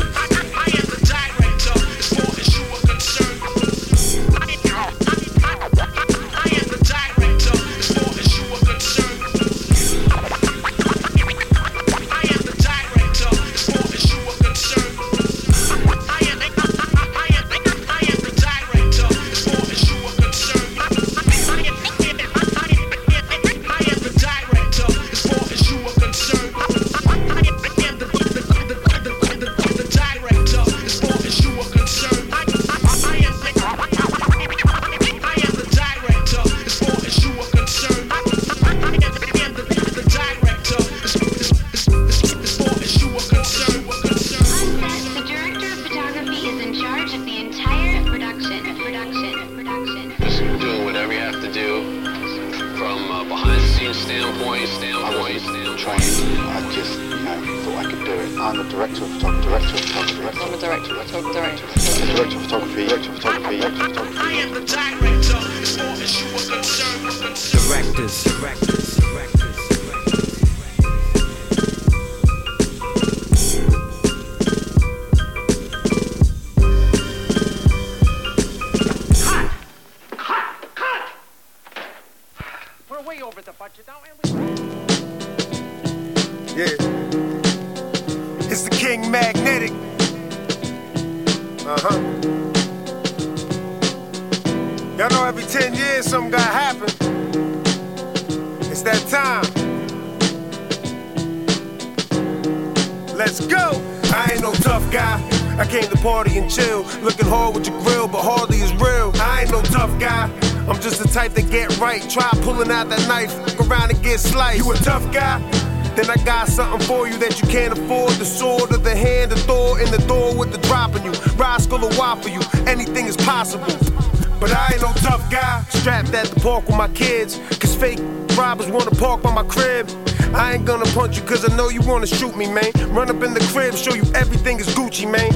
Try pulling out that knife, look around and get sliced. You a tough guy? Then I got something for you that you can't afford. The sword or the hand, the Thor in the door with the drop on you. Rascal or waffle you, anything is possible. But I ain't no strapped at the park with my kids, cause fake robbers wanna park by my crib. I ain't gonna punch you cause I know you wanna shoot me, man. Run up in the crib, show you everything is Gucci, man.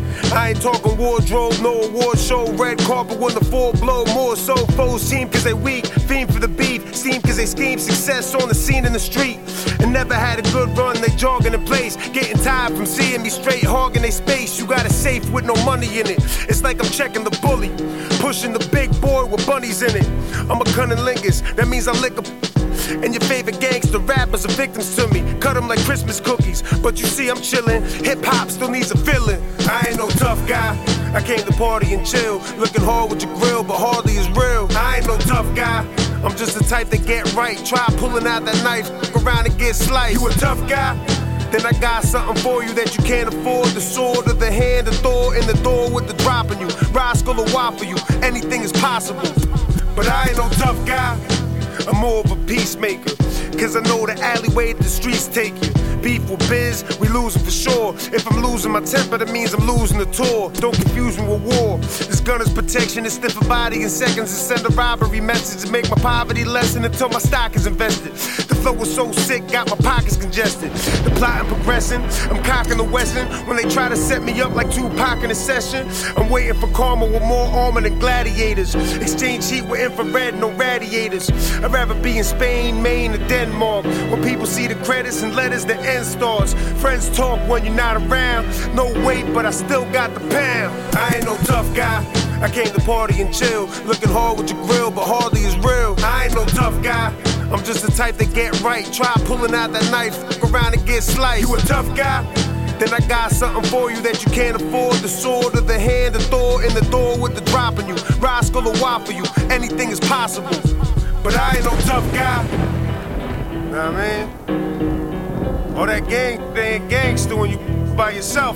I ain't talking wardrobe, no award show, red carpet when the full blow. More so foes team cause they weak, fiend for the beef, steam cause they scheme, success on the scene in the street. And never had a good run, they jogging in place, getting tired from seeing me straight hogging they space. You got a safe with no money in it, it's like I'm checking the bully, pushing the big boy with bunnies in it. I'm a cunnilingus, that means I lick a and your favorite gangster rappers are victims to me. Cut them like Christmas cookies, but you see I'm chillin'. Hip-hop still needs a feeling. I ain't no tough guy, I came to party and chill. Looking hard with your grill, but hardly is real. I ain't no tough guy, I'm just the type that get right. Try pulling out that knife, fuck around and get sliced. You a tough guy? Then I got something for you that you can't afford. The sword or the hand, the Thor in the door with the drop on you. Rascal or waffle you, anything is possible. But I ain't no tough guy, I'm more of a peacemaker, cause I know the alleyway that the streets take you. Beef with biz, we losing for sure. If I'm losing my temper, that means I'm losing the tour. Don't confuse me with war. This gun is protection, it's stiff a body in seconds. To send a robbery message to make my poverty lessen until my stock is invested. The flow was so sick, got my pockets congested. The plotting progressing, I'm cocking the Western. When they try to set me up like Tupac in a session, I'm waiting for karma with more armor than gladiators. Exchange heat with infrared, no radiators. I'd rather be in Spain, Maine, or Denmark, where people see the credits and letters that end stars. Friends talk when you're not around. No weight, but I still got the pound. I ain't no tough guy, I came to party and chill. Looking hard with your grill, but hardly is real. I ain't no tough guy, I'm just the type that get right. Try pulling out that knife, fuck around and get sliced. You a tough guy? Then I got something for you that you can't afford. The sword or the hand, the Thor in the door with the drop on you. Rascal or waffle you, anything is possible. But I ain't no tough guy. Know what I mean? All that gang thing, gangster when you by yourself.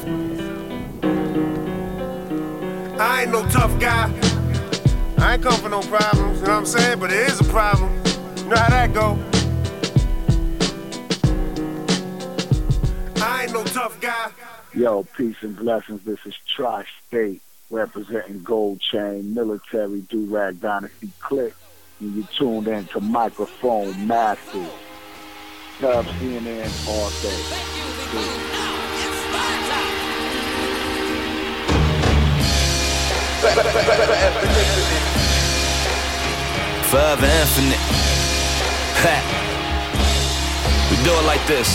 I ain't no tough guy. I ain't come for no problems, you know what I'm saying? But it is a problem. You know how that go? I ain't no tough guy. Yo, peace and blessings. This is Tri-State representing Gold Chain, Military, Do-Rag Dynasty Click. And you tuned in to Microphone Masters. Dub C N N all day. Forever infinite. Ha. We do it like this.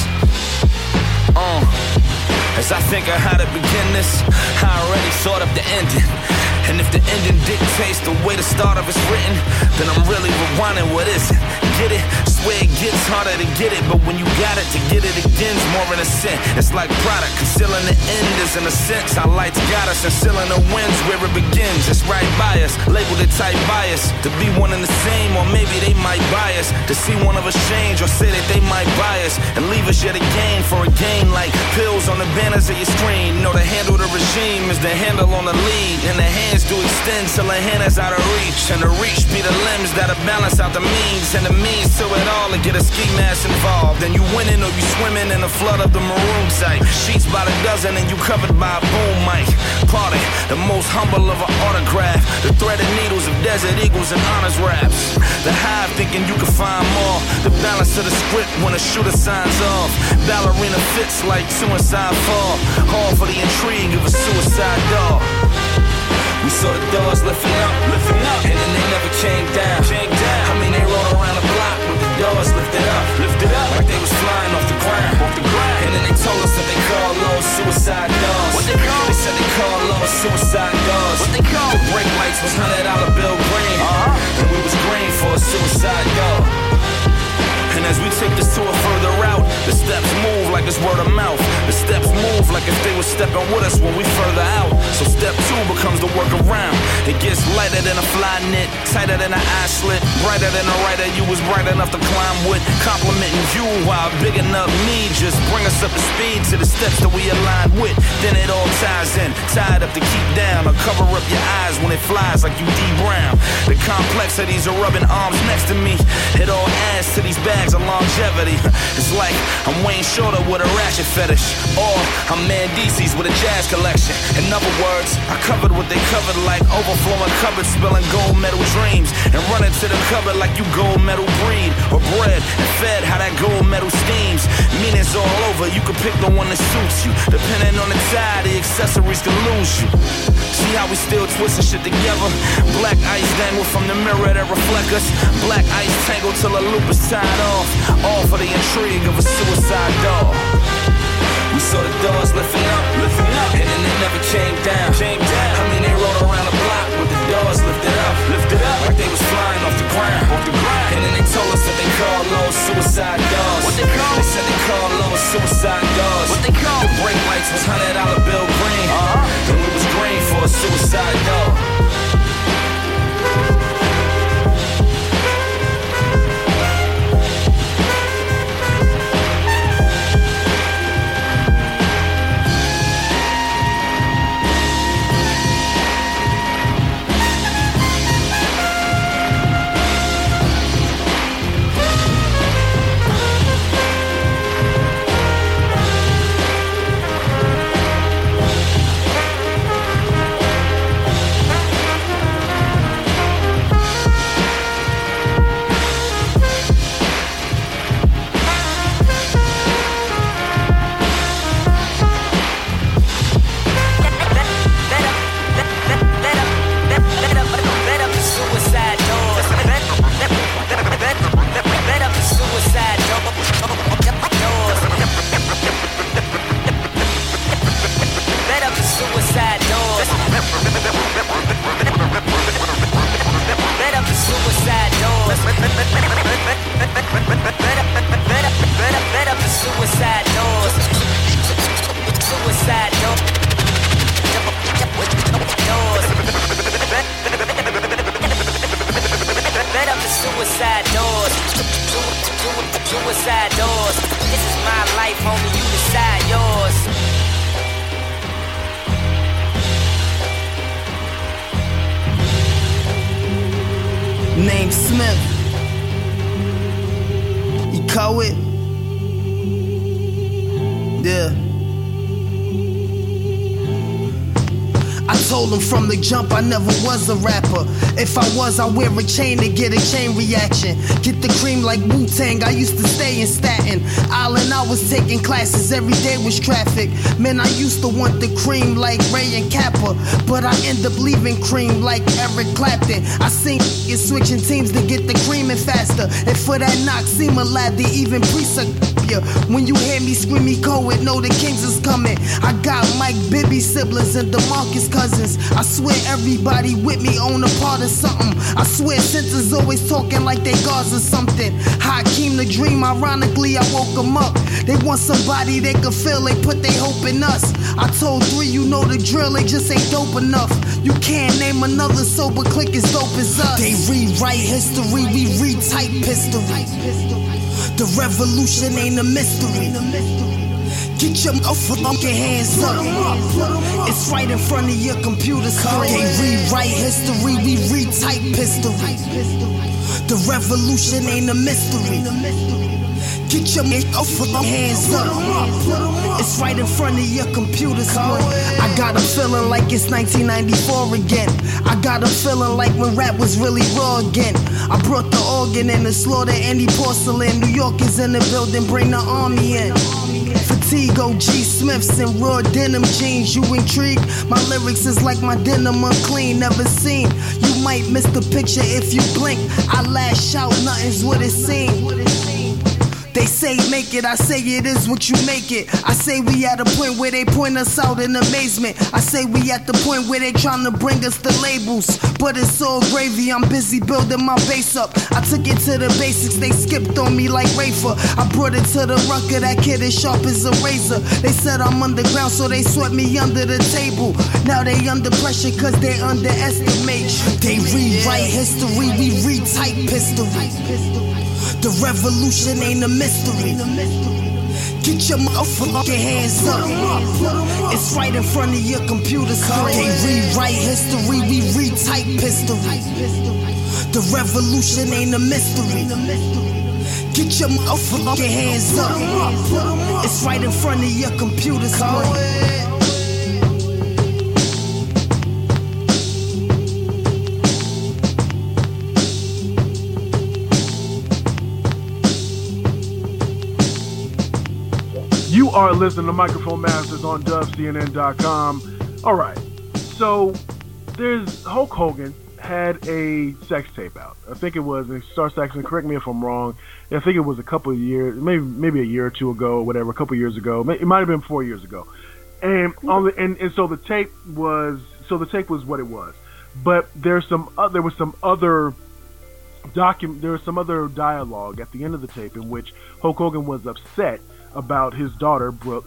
Uh. As I think of how to begin this, I already thought of the ending. And if the ending dictates the way the start of it's written, then I'm really rewinding what isn't. Get it? Swear it gets harder to get it, but when you got it, to get it again's more in a sin. It's like product, concealing the end is in a sense. Our lights got us, and sealing the winds where it begins. It's right by us, labeled it type bias. To be one and the same, or maybe they might buy us. To see one of us change, or say that they might buy us and leave us yet again for a gain like pills on the banners of your screen. You know the handle the regime is the handle on the lead, and the hands do extend till the hand is out of reach, and the reach be the limbs that'll balance out the means, and the means to it all to get a ski mask involved. And you winning or you swimming in a flood of the maroon type. Sheets by the dozen and you covered by a boom mic. Party, the most humble of an autograph. The threaded needles of desert eagles and honors raps. The hive thinking you can find more. The balance of the script when the shooter signs off. Ballerina fits like suicide fall. All for the intrigue of a suicide doll. We saw the doors lifting up, lifting up, and then they never came down. Came down. I mean, they rode around the block with the doors lifted up, lifted up, like they was flying off the ground, off the ground. And then they told us that they call those suicide doors. What they call? They said they call those suicide doors. What they call? The brake lights was hundred dollar bill green, uh-huh. And we was green for a suicide door. And as we take this to a further route, the steps move like it's word of mouth. The steps move like if they were stepping with us when we further out. So step two becomes the workaround. It gets lighter than a fly knit, tighter than an eye slit, brighter than a writer you was bright enough to climb with. Complimenting you while bigging up me, just bring us up to speed to the steps that we align with. Then it all ties in, tied up to keep down, or cover up your eyes when it flies like you D Brown. The complexities of rubbing arms next to me, it all adds to these bags of longevity. It's like I'm Wayne Shorter with a ratchet fetish, or I'm Mandy Macy's with a jazz collection. In other words, I covered what they covered like overflowing cupboards, spilling gold medal dreams, and running to the cupboard like you gold medal breed or bread and fed how that gold medal steams. Meanings all over, you can pick the one that suits you. Depending on the tie, the accessories can lose you. See how we still twisting shit together? Black ice dangle from the mirror that reflect us. Black ice tangle till a loop is tied off. All for the intrigue of a suicide doll. We saw the doors lifting up, lifting up, and then they never came down. Came down. I mean, they rode around the block with the doors lifted up, lifted up, like they was flying off the ground, off the ground. And then they told us that they called those suicide doors. What they call? They said they called those suicide doors. What they call? The brake lights was hundred dollar bill green, uh-huh. And we was green for a suicide door. Name Smith. You call it? Yeah. I told him from the jump I never was a rapper. If I was, I'd wear a chain to get a chain reaction. Get the cream like Wu-Tang, I used to stay in Staten Island. I was taking classes, every day was traffic. Man, I used to want the cream like Ray and Kappa, but I end up leaving cream like Eric Clapton. I seen it switching teams to get the creaming faster. And for that knock, seem a lad to even pre-suck. When you hear me scream me Coed, know the Kings is coming. I got Mike Bibby siblings and DeMarcus cousins. I swear everybody with me own a part of something. I swear centers always talking like they gods or something. Hakeem the dream, ironically I woke them up. They want somebody they could feel, they put their hope in us. I told three, you know the drill, they just ain't dope enough. You can't name another sober clique as dope as us. They rewrite history, we retype history. The revolution ain't a mystery. Get your motherfucking hands up. It's right in front of your computer screen. They rewrite history, we retype history. The revolution ain't a mystery. Get your motherfucking hands up. It's right in front of your computer screen. I got a feeling like it's nineteen ninety-four again. I got a feeling like when rap was really raw again. I brought the organ and the slaughter any porcelain. New York is in the building, bring the army in. Fatigue, O G Smiths and raw denim jeans. You intrigued? My lyrics is like my denim unclean, never seen. You might miss the picture if you blink. I lash out, nothing's what it seems. They say make it, I say it is what you make it. I say we at a point where they point us out in amazement. I say we at the point where they trying to bring us the labels. But it's all gravy, I'm busy building my base up. I took it to the basics, they skipped on me like Rafer. I brought it to the rucker, that kid is sharp as a razor. They said I'm underground, so they swept me under the table. Now they under pressure cause they underestimate. They rewrite history, we retype history. The revolution ain't a mystery. Get your motherfucking hands up. It's right in front of your computer screen. They rewrite history, we retype history. The revolution ain't a mystery. Get your motherfucking hands up. It's right in front of your computer screen. are listening to Microphone Masters on Dub C N N dot com. All right, so there's Hulk Hogan had a sex tape out. I think it was, and Star Saxon, correct me if I'm wrong, I think it was a couple of years, maybe maybe a year or two ago, or whatever, a couple of years ago. It might have been four years ago. And on the and, and so the tape was so the tape was what it was. But there's some uh, there was some other document there was some other dialogue at the end of the tape in which Hulk Hogan was upset about his daughter Brooke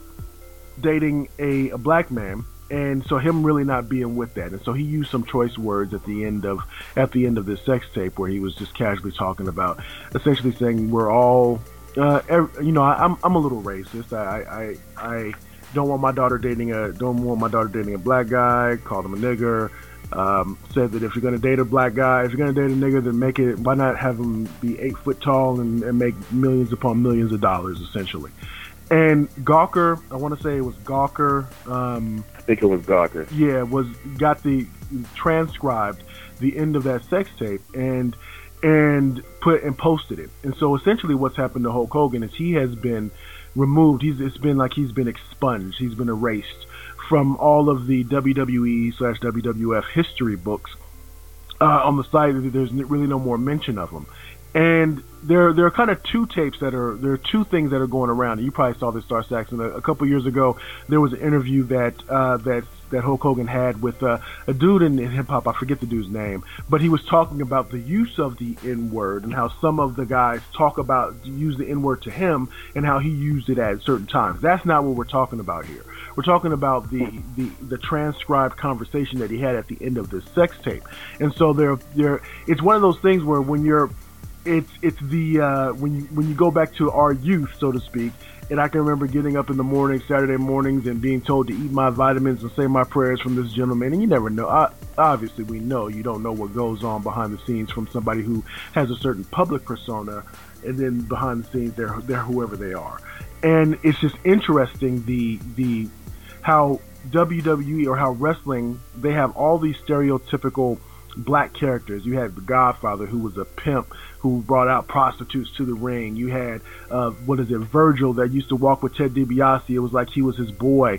dating a, a black man, and so him really not being with that. And so he used some choice words at the end of at the end of this sex tape where he was just casually talking about essentially saying we're all uh, every, you know I, I'm I'm a little racist. I I I don't want my daughter dating a don't want my daughter dating a black guy. Called him a nigger. Um, said that if you're gonna date a black guy, if you're gonna date a nigger, then make it. Why not have him be eight foot tall and, and make millions upon millions of dollars, essentially. And Gawker, I want to say it was Gawker. Um, I think it was Gawker. Yeah, was got the transcribed the end of that sex tape and and put and posted it. And so essentially, what's happened to Hulk Hogan is he has been removed. He's it's been like he's been expunged. He's been erased from all of the W W E slash W W F history books uh, on the site. There's really no more mention of him. And there, there are kind of two tapes that are, there are two things that are going around. You probably saw this, Star Saxon. A, a couple years ago, there was an interview that, uh, that, that Hulk Hogan had with uh, a dude in, in hip hop. I forget the dude's name, but he was talking about the use of the N-word and how some of the guys talk about, use the N-word to him and how he used it at certain times. That's not what we're talking about here. We're talking about the, the, the transcribed conversation that he had at the end of this sex tape. And so there, there, it's one of those things where when you're, It's it's the uh, when you when you go back to our youth, so to speak, and I can remember getting up in the morning, Saturday mornings, and being told to eat my vitamins and say my prayers from this gentleman. And you never know. I, obviously, we know you don't know what goes on behind the scenes from somebody who has a certain public persona, and then behind the scenes, they're they're whoever they are. And it's just interesting the the how W W E or how wrestling, they have all these stereotypical black characters. You had the Godfather, who was a pimp who brought out prostitutes to the ring. You had uh, what is it, Virgil, that used to walk with Ted DiBiase. It was like he was his boy.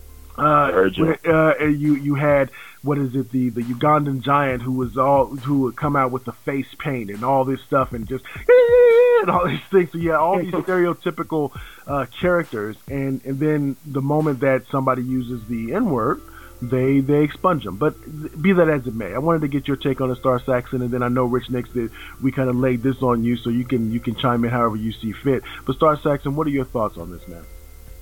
Uh, Virgil. Uh, you you had what is it, the the Ugandan giant who was all who would come out with the face paint and all this stuff and just and all these things. So yeah, all these stereotypical uh, characters, and and then the moment that somebody uses the N-word, they they expunge them. But be that as it may, I wanted to get your take on the Star Saxon, and then I know Rich Nix that we kind of laid this on you, so you can you can chime in however you see fit. But Star Saxon, what are your thoughts on this, man?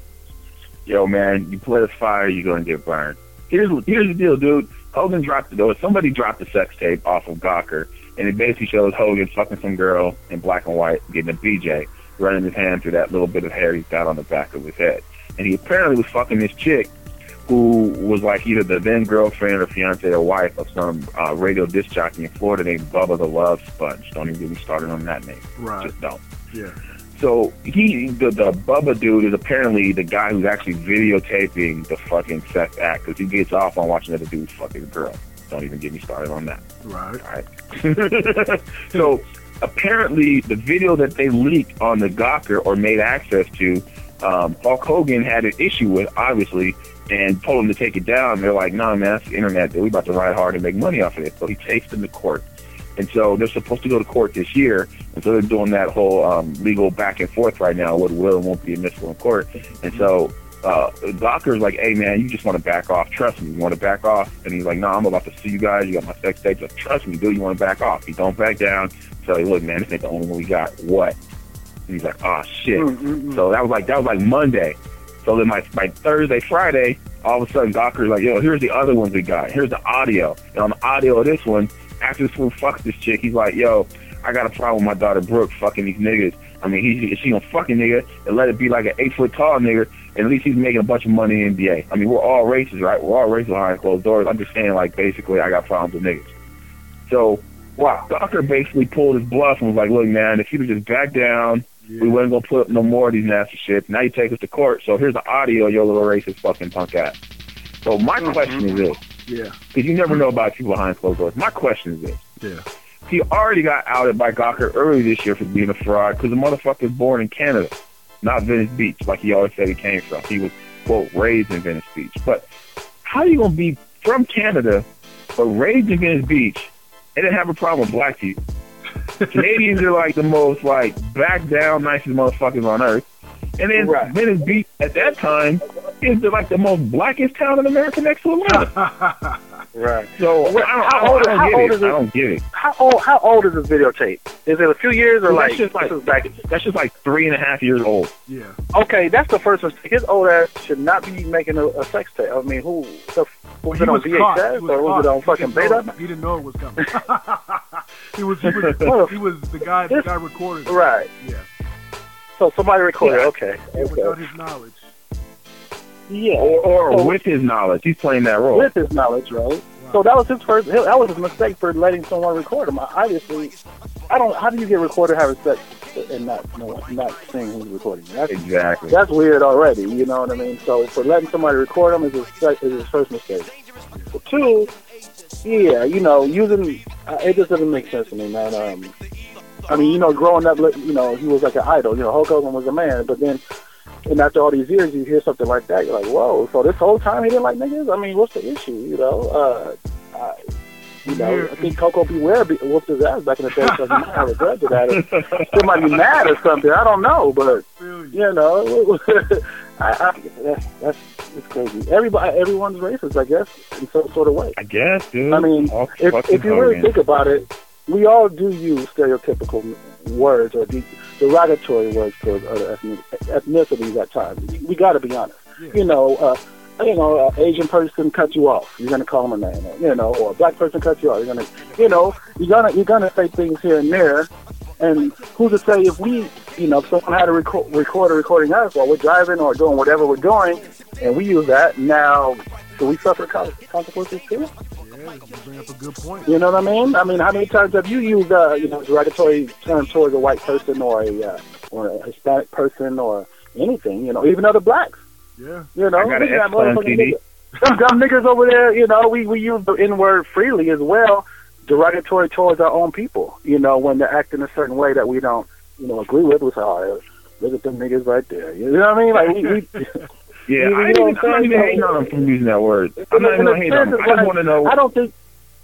Yo, man, you play with fire, you're gonna get burned. Here's here's the deal, dude. Hogan dropped the somebody dropped the sex tape off of Gawker, and it basically shows Hogan fucking some girl in black and white, getting a B J, running his hand through that little bit of hair he's got on the back of his head, and he apparently was fucking this chick who was like either the then girlfriend or fiance or wife of some uh, radio disc jockey in Florida named Bubba the Love Sponge. Don't even get me started on that name. Right. Just don't. Yeah. So he, the, the Bubba dude is apparently the guy who's actually videotaping the fucking sex act, because he gets off on watching other dudes fucking a girl. Don't even get me started on that. Right. All right. So apparently the video that they leaked on the Gawker or made access to, um, Hulk Hogan had an issue with, obviously, and told him to take it down. They're like, nah, man, that's the internet. We about to ride hard and make money off of it. So he takes them to court. And so they're supposed to go to court this year. And so they're doing that whole um, legal back and forth right now, what will and won't be admissible in court. And so uh, Gawker's like, hey, man, you just want to back off. Trust me. You want to back off? And he's like, no, nah, I'm about to sue you guys. You got my sex tapes. Like, trust me, dude, you want to back off. He don't back down. So he look, man, this ain't the only one we got. What? And he's like, oh, shit. Mm-hmm. So that was like that was like Monday. So then my, my Thursday, Friday, all of a sudden Gawker's like, yo, here's the other ones we got. Here's the audio. And on the audio of this one, after this fool fucks this chick, he's like, yo, I got a problem with my daughter Brooke fucking these niggas. I mean, he, she gonna fuck a nigga and let it be like an eight foot tall nigga, and at least he's making a bunch of money in the N B A. I mean, we're all racist, right? We're all racist behind closed doors. I'm just saying, like, basically, I got problems with niggas. So, wow, Gawker basically pulled his bluff and was like, look, man, if you'd have just backed down, yeah. we wasn't gonna put up no more of these nasty shit. Now you take us to court, so here's the audio of your little racist fucking punk ass. So my mm-hmm. question is this. Yeah. Because you never know about people behind closed doors. My question is this. Yeah. He already got outed by Gawker early this year for being a fraud because the motherfucker's born in Canada. not Venice Beach, like he always said he came from. He was, quote, raised in Venice Beach. But how are you going to be from Canada, but raised in Venice Beach, and then have a problem with black people? Canadians are like the most, like, back down, nicest motherfuckers on earth. And then right. Venice Beach, at that time, is the, like the most blackest town in America next to Atlanta. Right. So I don't, how I don't, old, I don't how get old it. is it? I don't get it. How old? How old is this videotape? Is it a few years or Well, like? that's just like this is back, that's just like three and a half years old. Yeah. Okay, that's the first mistake. His old ass should not be making a, a sex tape. I mean, who? The, was He it on was V H S caught. He was or was caught. it on He fucking didn't know- beta? He didn't know it was coming. he was he was he was the guy the guy recorded it. Right. Yeah. So somebody recorded. Yeah. Okay. Without Okay. his knowledge. Yeah. Or, or So- with his knowledge, he's playing that role. With his knowledge, right? So that was his first. That was his mistake for letting someone record him. Obviously, I don't. How do you get recorded having sex and not no, not seeing who's recording you? That's, Exactly. That's weird already. You know what I mean? So for letting somebody record him is his sec- is his first mistake. For two, yeah, you know, using uh, it just doesn't make sense to me, man. Um, I mean, you know, growing up, you know, he was like an idol. You know, Hulk Hogan was a man, but then. And after all these years, you hear something like that, you're like, whoa, so this whole time he didn't like niggas? I mean, what's the issue, you know? Uh, I, you know, I think Coco Beware be- whooped his ass back in the day, so he might have a grudge at it. Somebody be mad or something, I don't know, but, you know, I, I, that's, that's it's crazy. Everybody, everyone's racist, I guess, in some sort of way. I guess, dude. I mean, All if, fucking if you really Hogan. think about it, we all do use stereotypical words or de- derogatory words towards other ethnic- ethnicities at times. We, we got to be honest. Yeah. You know, uh, you know, an Asian person cut you off, you're gonna call them a name. Or, you know, or a black person cut you off, you're gonna, you know, you're gonna you're gonna say things here and there. And who's to say if we, you know, if someone had a record, recorder recording us while we're driving or doing whatever we're doing, and we use that, now do we suffer con- consequences too? Yeah, you bring up a good point. You know what I mean? I mean, how many times have you used, uh, you know, derogatory term towards a white person or a uh, or a Hispanic person or anything? You know, even other blacks. Yeah. You know, I got we an got X-Plan motherfucking C D. niggas. Some dumb niggas over there. You know, we we use the N word freely as well, derogatory towards our own people. You know, when they're acting a certain way that we don't, you know, agree with. We say, oh, look at them niggas right there. You know what I mean? Like we. we Yeah, you I know ain't even, what I'm not I'm even saying? hating on him from using that word. I'm not In even a hating on sense, him. I it's just like- want to know, I don't think.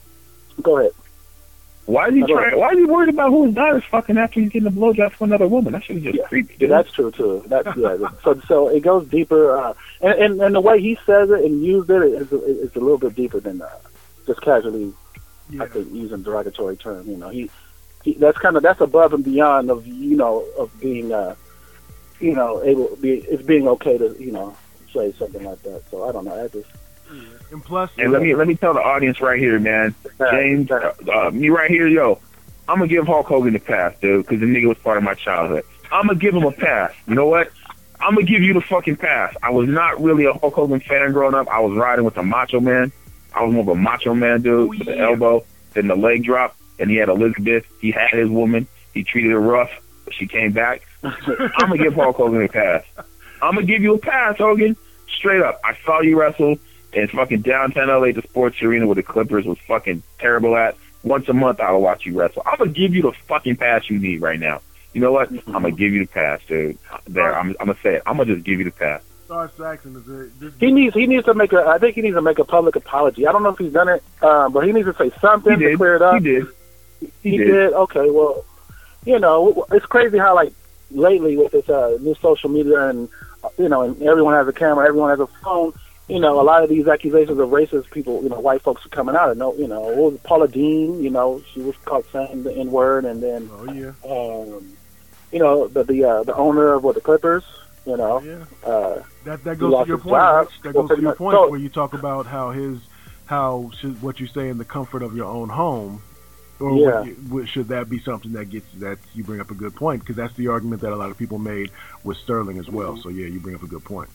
Go ahead. why is he I don't- trying? Why is he worried about who his daughter's fucking after he's getting a blowjob from another woman? That shit is just creepy. Yeah, Dude. that's true too. That's yeah. So so it goes deeper, uh, and, and and the way he says it and used it is is a little bit deeper than uh, just casually. Yeah. I think using derogatory term. You know, he, he that's kind of that's above and beyond of you know of being uh, you know able be it's being okay to you know say something like that. So I don't know. I just. And plus, And let me let me tell the audience right here, man, James, uh, uh, me right here, yo, I'm gonna give Hulk Hogan a pass, dude, because the nigga was part of my childhood. I'm gonna give him a pass. You know what? I'm gonna give you the fucking pass. I was not really a Hulk Hogan fan growing up. I was riding with the Macho Man. I was more of a Macho Man dude with the elbow, then the leg drop, and he had Elizabeth. He had his woman. He treated her rough, but she came back. I'm gonna give Hulk Hogan a pass. I'm gonna give you a pass, Hogan. Straight up. I saw you wrestle in fucking downtown L A, the sports arena where the Clippers was fucking terrible at. Once a month, I'll watch you wrestle. I'm gonna give you the fucking pass you need right now. You know what? I'm gonna give you the pass, dude. There, I'm, I'm gonna say it. I'm gonna just give you the pass. Star Saxon is a, this, He needs he needs to make a I think he needs to make a public apology. I don't know if he's done it, um, but he needs to say something He did. to clear it up. He did. He, He did. did. Okay, well, you know, it's crazy how like lately with this uh, new social media and uh, you know, and everyone has a camera, everyone has a phone. You know, a lot of these accusations of racist people, you know, white folks are coming out. And no, you know, what was it, Paula Dean? You know, she was caught saying the N word, and then, oh yeah, um, you know, the the uh, the owner of what the Clippers. You know, yeah. uh, that that he goes lost to your his point. job. Rich. That So goes to pretty your much- point so- where you talk about how his how should what you say in the comfort of your own home. Or Yeah. would you, would, should that be something that gets that you bring up a good point, because that's the argument that a lot of people made with Sterling as well. Mm-hmm. So yeah, you bring up a good point.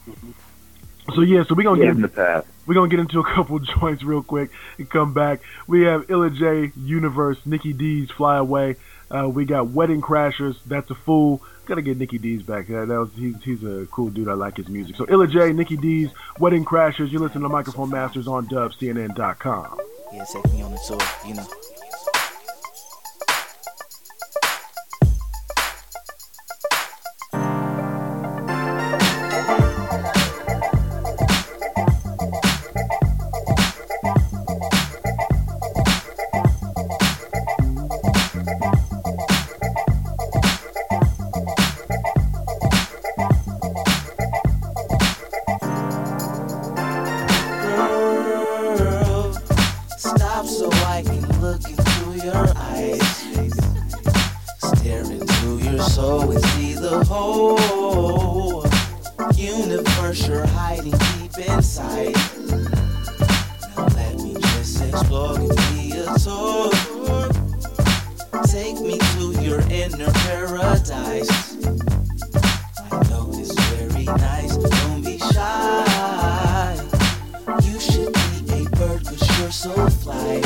So yeah, so we're gonna Give get him the pass. we're gonna get into a couple joints real quick and come back. We have Illa J, Universe, Nikki D's Fly Away. Uh, we got Wedding Crashers, That's a Fool. Gotta get Nikki D's back. That, that was he's he's a cool dude. I like his music. So Illa J, Nikki D's Wedding Crashers. You listen to Microphone Masters on Dub C N N dot com. Yeah, take me on the tour, you know. soul and see the whole universe you're hiding deep inside. Now let me just explore and be a tour. Take me to your inner paradise. I know it's very nice, don't be shy. You should be a bird cause you're so fly.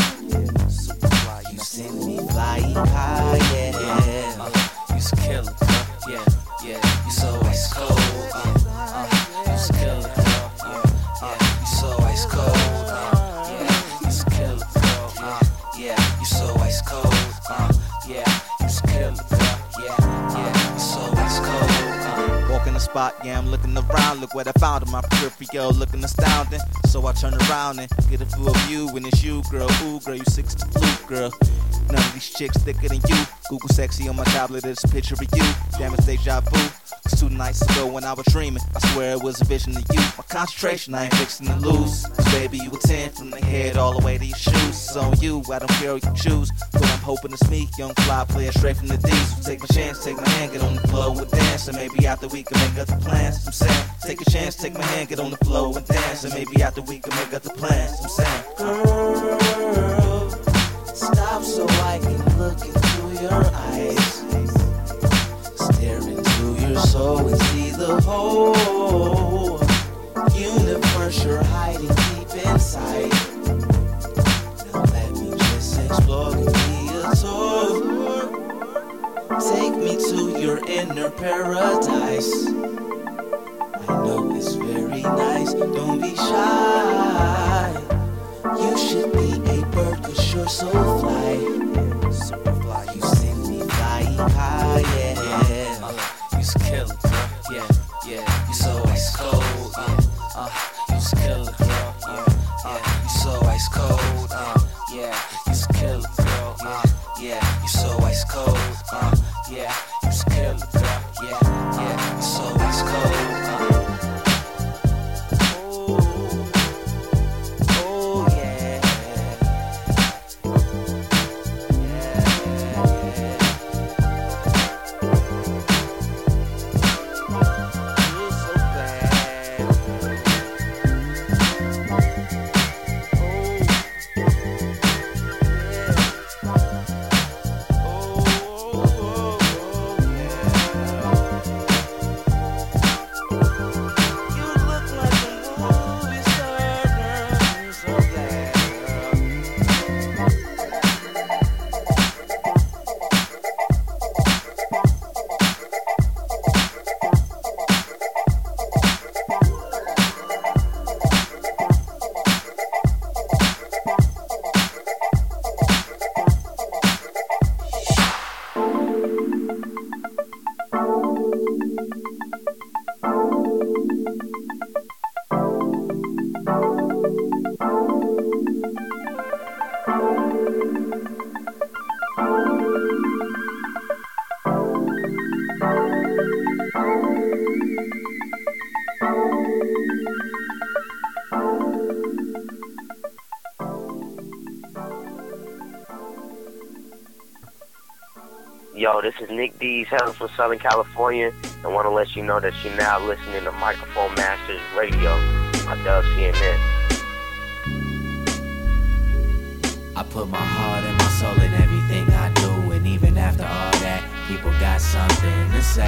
You send me flying high, yeah. Uh, you so killer, girl, yeah, yeah. You so ice cold, uh, uh, you so killer, girl, uh, yeah. You so ice cold, uh, yeah. You so killer, girl, uh, yeah. You so ice cold, uh, yeah. You so killer, girl, yeah, yeah. You so ice cold, uh. Walk in the spot, yeah, I'm looking around. Look what I found in my peripheral, looking astounding. So I turn around and get a view of you, and it's you, girl. Ooh, girl, you six to blue, girl. None of these chicks thicker than you. Google sexy on my tablet, it's a picture of you. Damn, it's deja vu. Cause two nights ago when I was dreaming, I swear it was a vision of you. My concentration, I ain't fixing to lose. Cause baby, you a ten from the head all the way to your shoes. It's on you, I don't care what you choose. But I'm hoping it's me, young fly player straight from the D. So take my chance, take my hand, get on the floor and dance. And maybe after we can make up the plans. I'm saying, take a chance, take my hand, get on the floor and dance. And maybe after we can make up the plans. I'm saying, girl, stop so I can look into your eyes. Stare into your soul and see the whole universe you're hiding deep inside. Now let me just explore and be a tour. Take me to your inner paradise. I know it's very nice, don't be shy. You should be a bird cause you're so fly. Super fly. You send me flying high, yeah. Uh, you so killer, girl, yeah, yeah. You so ice cold, uh, uh. You so killer, girl, yeah, uh. You so ice cold, uh, yeah. You so killer, girl, uh, yeah. You so ice cold, uh, yeah. You so killer, girl, yeah, yeah. You so ice cold, uh. Yo, this is Nick Dees, hailing from Southern California, and want to let you know that you're now listening to Microphone Masters Radio on Dub C N N. I put my heart and my soul in everything I do, and even after all that, people got something to say.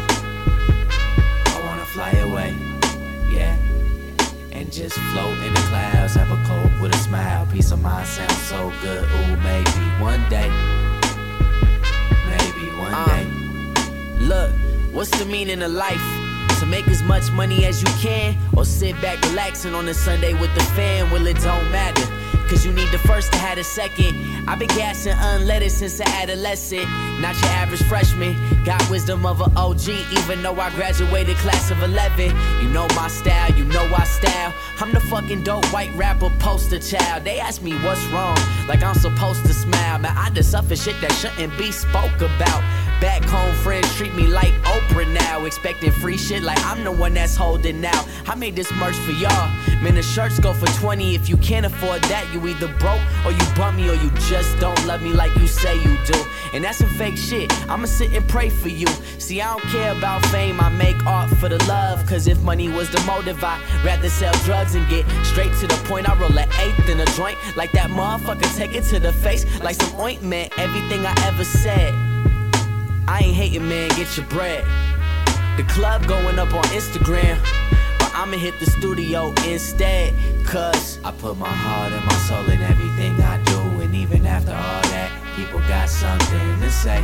I wanna fly away, yeah, and just float in the clouds, have a cold with a smile. Peace of mind sounds so good, ooh, maybe one day. Maybe one day. Uh, look, what's the meaning of life? To make as much money as you can, or sit back relaxing on a Sunday with the fam? Well, it don't matter, cause you need the first to have the second. I've been gassing unleaded since an adolescent, not your average freshman. Got wisdom of an O G, even though I graduated class of eleven. You know my style, you know our style. I'm the fucking dope white rapper poster child. They ask me what's wrong, like I'm supposed to smile. Man, I just suffer shit that shouldn't be spoke about. Back home friends treat me like Oprah now, expecting free shit like I'm the one that's holding out. I made this merch for y'all. Man, the shirts go for twenty. If you can't afford that, you either broke or you bump me or you just don't love me like you say you do. And that's some fake shit. I'ma sit and pray for you. See, I don't care about fame. I make art for the love. Cause if money was the motive, I'd rather sell drugs and get straight to the point. I roll an eighth in a joint like that motherfucker. Take it to the face like some ointment. Everything I ever said. I ain't hating, man, get your bread. The club going up on Instagram, but I'ma hit the studio instead. Cause I put my heart and my soul in everything I do. And even after all that, people got something to say.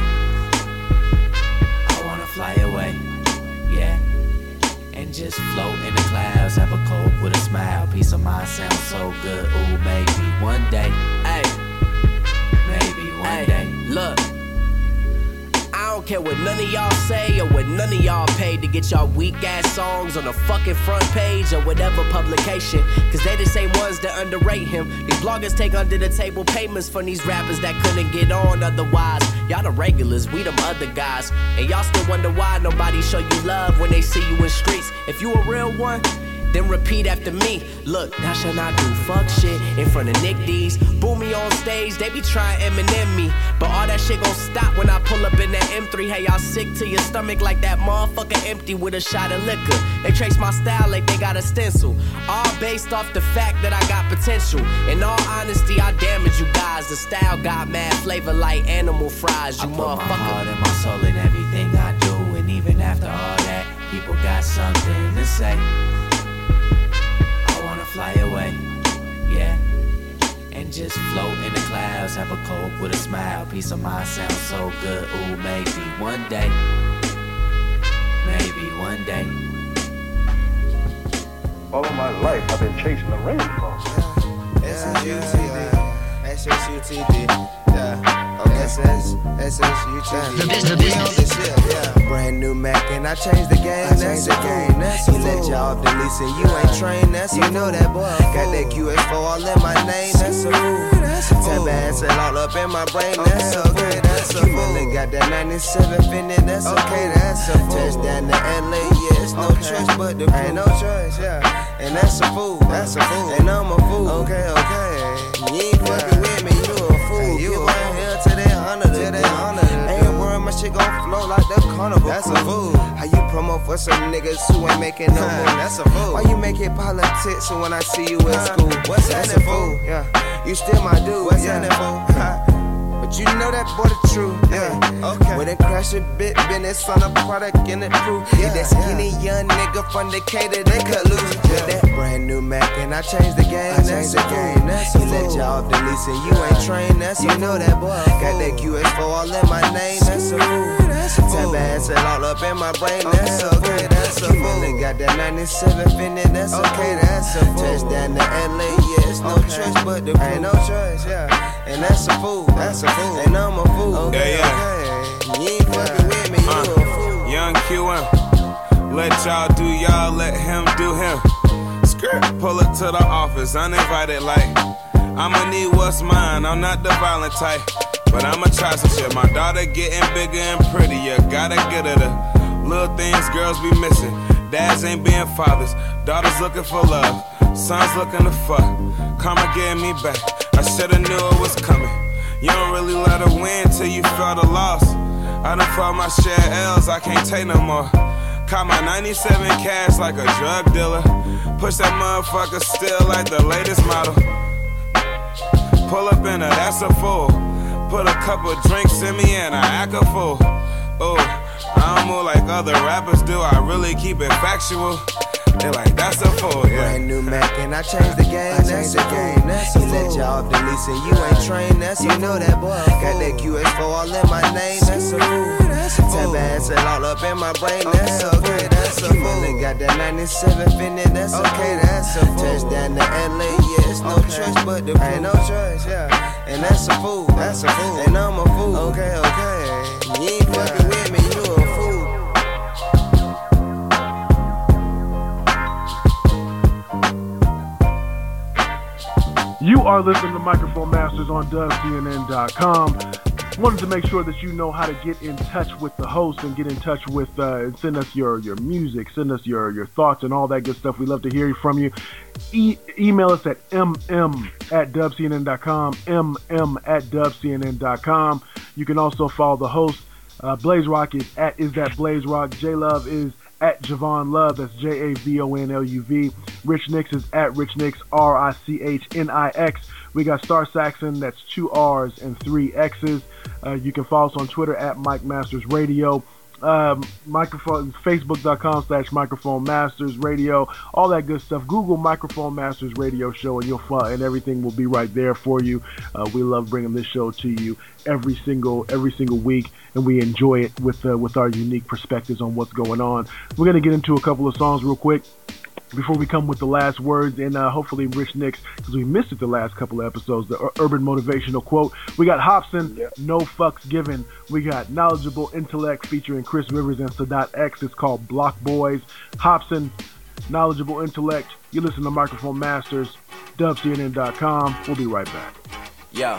I wanna fly away, yeah, and just float in the clouds. Have a coke with a smile. Peace of mind sounds so good. Ooh, maybe one day, ay, maybe one ay, day. Look, I don't care what none of y'all say or what none of y'all paid to get y'all weak ass songs on the fucking front page or whatever publication. Cause they the same ones that underrate him. These bloggers take under the table payments from these rappers that couldn't get on otherwise. Y'all the regulars, we them other guys. And y'all still wonder why nobody show you love when they see you in streets. If you a real one, then repeat after me. Look, thou shalt not do fuck shit in front of Nick D's. Boo me on stage, they be trying Eminem me. But all that shit gon' stop when I pull up in that M three. Hey, y'all sick to your stomach like that motherfucker empty with a shot of liquor. They trace my style like they got a stencil. All based off the fact that I got potential. In all honesty, I damage you guys. The style got mad flavor like animal fries, you I motherfucker. Put my heart and my soul in everything I do. And even after all that, people got something to say. Fly away, yeah, and just float in the clouds. Have a coke with a smile. Peace of mind sounds so good. Ooh, maybe one day, maybe one day. All of my life, I've been chasing the rainbow. S S U T D, S S U T D, yeah. S S, S S U T D. The business, yeah. Brand new Mac and I changed the game. I that's the game. That's you let y'all off the lease and you ain't trained. That's you know that boy. Got that Q S four all in my name. That's a fool. Tap ass all up in my brain. That's okay. That's a fool. Got that ninety-seven finna. That's okay. That's a fool. Touchdown to L A. Yeah, it's no choice but the ain't no choice. Yeah, and that's a fool. That's a fool. And I'm a fool. Okay, okay. You ain't fucking with me. You a fool. You a hell to that hundred. To that hundred. Ain't worried my shit gon' flow like the carnival. That's a fool. How you promo for some niggas who ain't making no move? That's a fool. Why you make it politics so when I see you in school? What's that? That's a fool. Yeah, you still my dude. What's that for? But you know that boy the truth, yeah. Okay. When it crash a bit, business on a product and it proof. Yeah, that skinny young nigga from Decatur, they cut loose. Yeah. That brand new Mac and I changed the game. I changed the game. That's you let y'all off the lease and you ain't trained. That's you know that boy. Got that Q S four all in my name. That's a fool. Tap ass all up in my brain. That's okay. That's a fool. They got that ninety-seven finna. That's okay. That's a fool. Touchdown to L A. Yeah, it's no choice but the ain't no choice. Yeah, and that's a fool. That's a fool. And I'm a fool. Okay, yeah, yeah. Okay. You ain't fucking with me. You uh, a fool. Young Q M. Let y'all do y'all. Let him do him. Skirt. Pull up to the office. Uninvited like I'ma need what's mine. I'm not the violent type, but I'ma try some shit. My daughter getting bigger and prettier. Gotta get her the little things girls be missing. Dads ain't being fathers. Daughters looking for love. Sons looking to fuck. Karma getting me back. I shoulda knew it was coming. You don't really let her win till you feel the loss. I done fought my share of L's, I can't take no more. Caught my ninety-seven cash like a drug dealer. Push that motherfucker still like the latest model. Pull up in her, that's a fool. Put a couple drinks in me and I act a fool. Ooh, I don't move like other rappers do, I really keep it factual. They like, that's a fool, yeah. Brand new Mac and I changed the game. I changed the game. That's you let y'all off the lease and you ain't trained. That's you know that boy. Got that Q S four all in my name. That's a fool. Tap ass all up in my brain. That's okay. That's a fool. They got that ninety-seven finna. That's okay. That's a fool. Touchdown to L A. Yeah, it's no choice but the ain't no choice. Yeah, and that's a fool. That's a fool. And I'm a fool. Okay, okay. You ain't fucking with me. You a fool. You are listening to Microphone Masters on Dub C N N dot com. wanted to make sure that you know how to get in touch with the host and get in touch with uh, and send us your, your music, send us your, your thoughts and all that good stuff. We love to hear from you. E- email us at mm at dub c n n dot com, mm at dub c n n dot com. You can also follow the host. Uh, Blaze Rock is at is that Blaze Rock. J Love is at Javon Love. That's J A V O N L U V. Rich Nix is at Rich Nix, R I C H N I X. We got Star Saxon, that's two R's and three X's. Uh, you can follow us on Twitter at Mike Masters Radio. Um, microphone, Facebook.com slash Microphone Masters Radio. All that good stuff. Google Microphone Masters Radio Show and you'll find, and everything will be right there for you. Uh, we love bringing this show to you every single every single week, and we enjoy it with uh, with our unique perspectives on what's going on. We're going to get into a couple of songs real quick before we come with the last words, and uh, hopefully Rich Nix, because we missed it the last couple of episodes, the urban motivational quote. We got Hobson, yeah. No Fucks Given. We got Knowledgeable Intellect featuring Chris Rivers and Sadat X. It's called Block Boys. Hobson, Knowledgeable Intellect. You listen to Microphone Masters, dub c n n dot com. We'll be right back. Yo,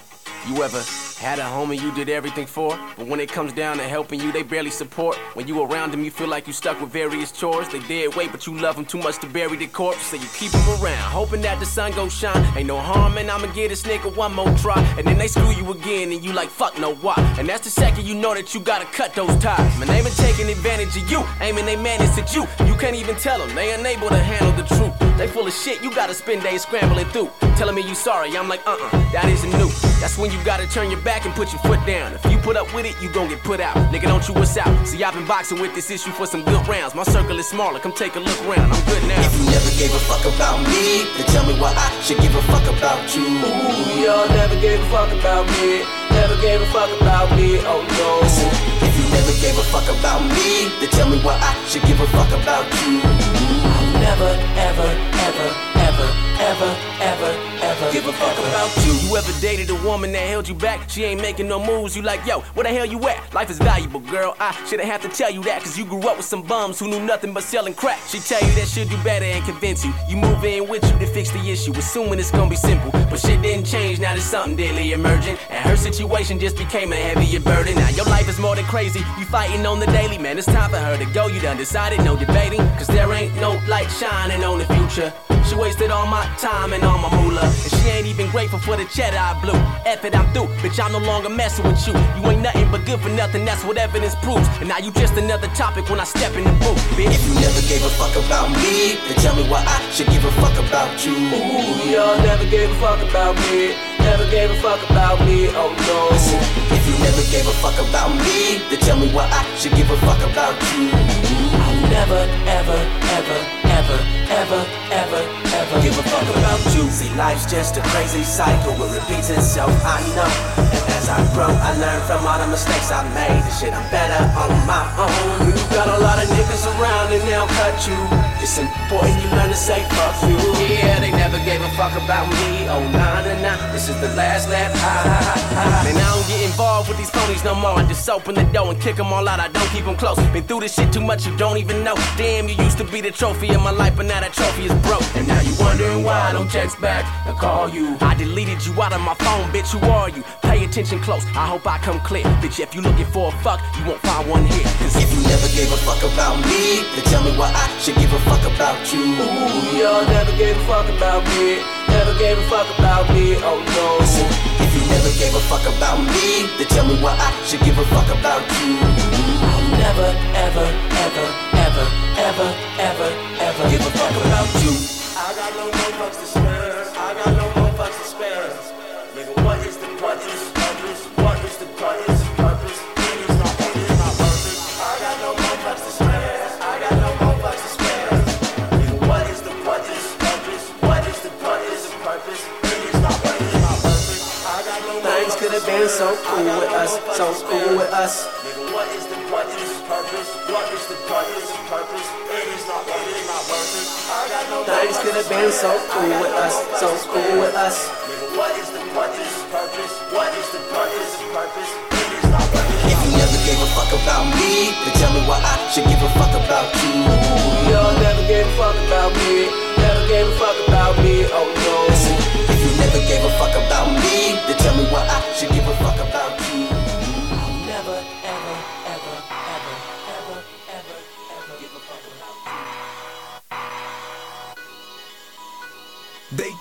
you ever had a homie you did everything for, but when it comes down to helping you, they barely support? When you around them, you feel like you stuck with various chores. They dead weight, but you love them too much to bury their corpse, so you keep them around, hoping that the sun gon' shine. Ain't no harm, and I'ma get this nigga one more try. And then they screw you again, and you like, fuck no why. And that's the second you know that you gotta cut those ties. Man, they been taking advantage of you, aiming they madness at you. You can't even tell them, they unable to handle the truth. They full of shit, you gotta spend days scrambling through, telling me you sorry, I'm like, uh-uh, that isn't new. That's when you gotta turn your back and put your foot down. If you put up with it, you gon' get put out. Nigga, don't you what's out. See, I've been boxing with this issue for some good rounds. My circle is smaller, come take a look around. I'm good now. If you never gave a fuck about me, then tell me why I should give a fuck about you. Ooh, y'all never gave a fuck about me. Never gave a fuck about me, oh no. Listen, if you never gave a fuck about me, then tell me why I should give a fuck about you. I'll never, ever, ever, ever, ever, ever, ever give a fuck about you. You ever dated a woman that held you back? She ain't making no moves. You like, yo, where the hell you at? Life is valuable, girl. I shouldn't have to tell you that, cause you grew up with some bums who knew nothing but selling crack. She tell you that she'll do better and convince you. You move in with you to fix the issue, assuming it's gonna be simple. But shit didn't change, now there's something deadly emerging. And her situation just became a heavier burden. Now your life is more than crazy. You fighting on the daily, man. It's time for her to go. You done decided, no debating. Cause there ain't no light shining on the future. She wasted all my time and all my moolah, and she ain't even grateful for the cheddar I blew. F it, I'm through, bitch, I'm no longer messing with you. You ain't nothing but good for nothing, that's what evidence proves. And now you just another topic when I step in the booth, bitch. If you never gave a fuck about me, then tell me why I should give a fuck about you. Ooh, y'all never gave a fuck about me. Never gave a fuck about me, oh no. Listen, if you never gave a fuck about me, then tell me why I should give a fuck about you. I'll never, ever, ever, ever, ever, ever, ever give a fuck about you. See, life's just a crazy cycle, it repeats itself, I know. And as I grow, I learn from all the mistakes I made. The shit, I'm better on my own. You got a lot of niggas around and they'll cut you. It's important you learn to say fuck you. Yeah, they never gave a fuck about me. Oh, nah, nah, nah, this is the last lap. Ha, ha, ha, ha. Man, I don't get involved with these phonies no more. I just open the door and kick them all out. I don't keep them close. Been through this shit too much, you don't even know. Damn, you used to be the trophy of my life, but now that trophy is broke. And now you wondering why I don't text back and call you. I deleted you out of my phone, bitch, who are you? Pay attention close, I hope I come clear. Bitch, if you looking for a fuck, you won't find one here. Cause if you never gave a fuck about me, then tell me why I should give a fuck about you. Ooh, y'all never gave a fuck about me. Never gave a fuck about me, oh no. Listen, if you never gave a fuck about me, then tell me why I should give a fuck about you. I'll never, ever, ever, ever, ever, ever, ever give a fuck about you. I got no more fucks to spare. I got no more fucks to spare. Nigga, what is the purpose? Purpose? What is the purpose? Purpose? It is not, it is not purpose. I got no more fucks to spare. I got no more fucks to spare. Nigga, what is the purpose? Purpose? What is the purpose? Purpose? It is not, it is not purpose. I got no more Things could have been so cool with us, so cool with us. Nigga, what is the purpose? Purpose? What is the purpose? Purpose? It is not, it is not purpose. I got no Things could have been so cool with us, so cool with us. Nigga, what is the purpose? Purpose? What is the purpose? Purpose? It is not purpose. If you never gave a fuck about me, then tell me why I should give a fuck about you. Ooh, y'all never gave a fuck about me. Never gave a fuck about me, oh no. Listen, if you never gave a fuck about me, then tell me why I should give a fuck about you.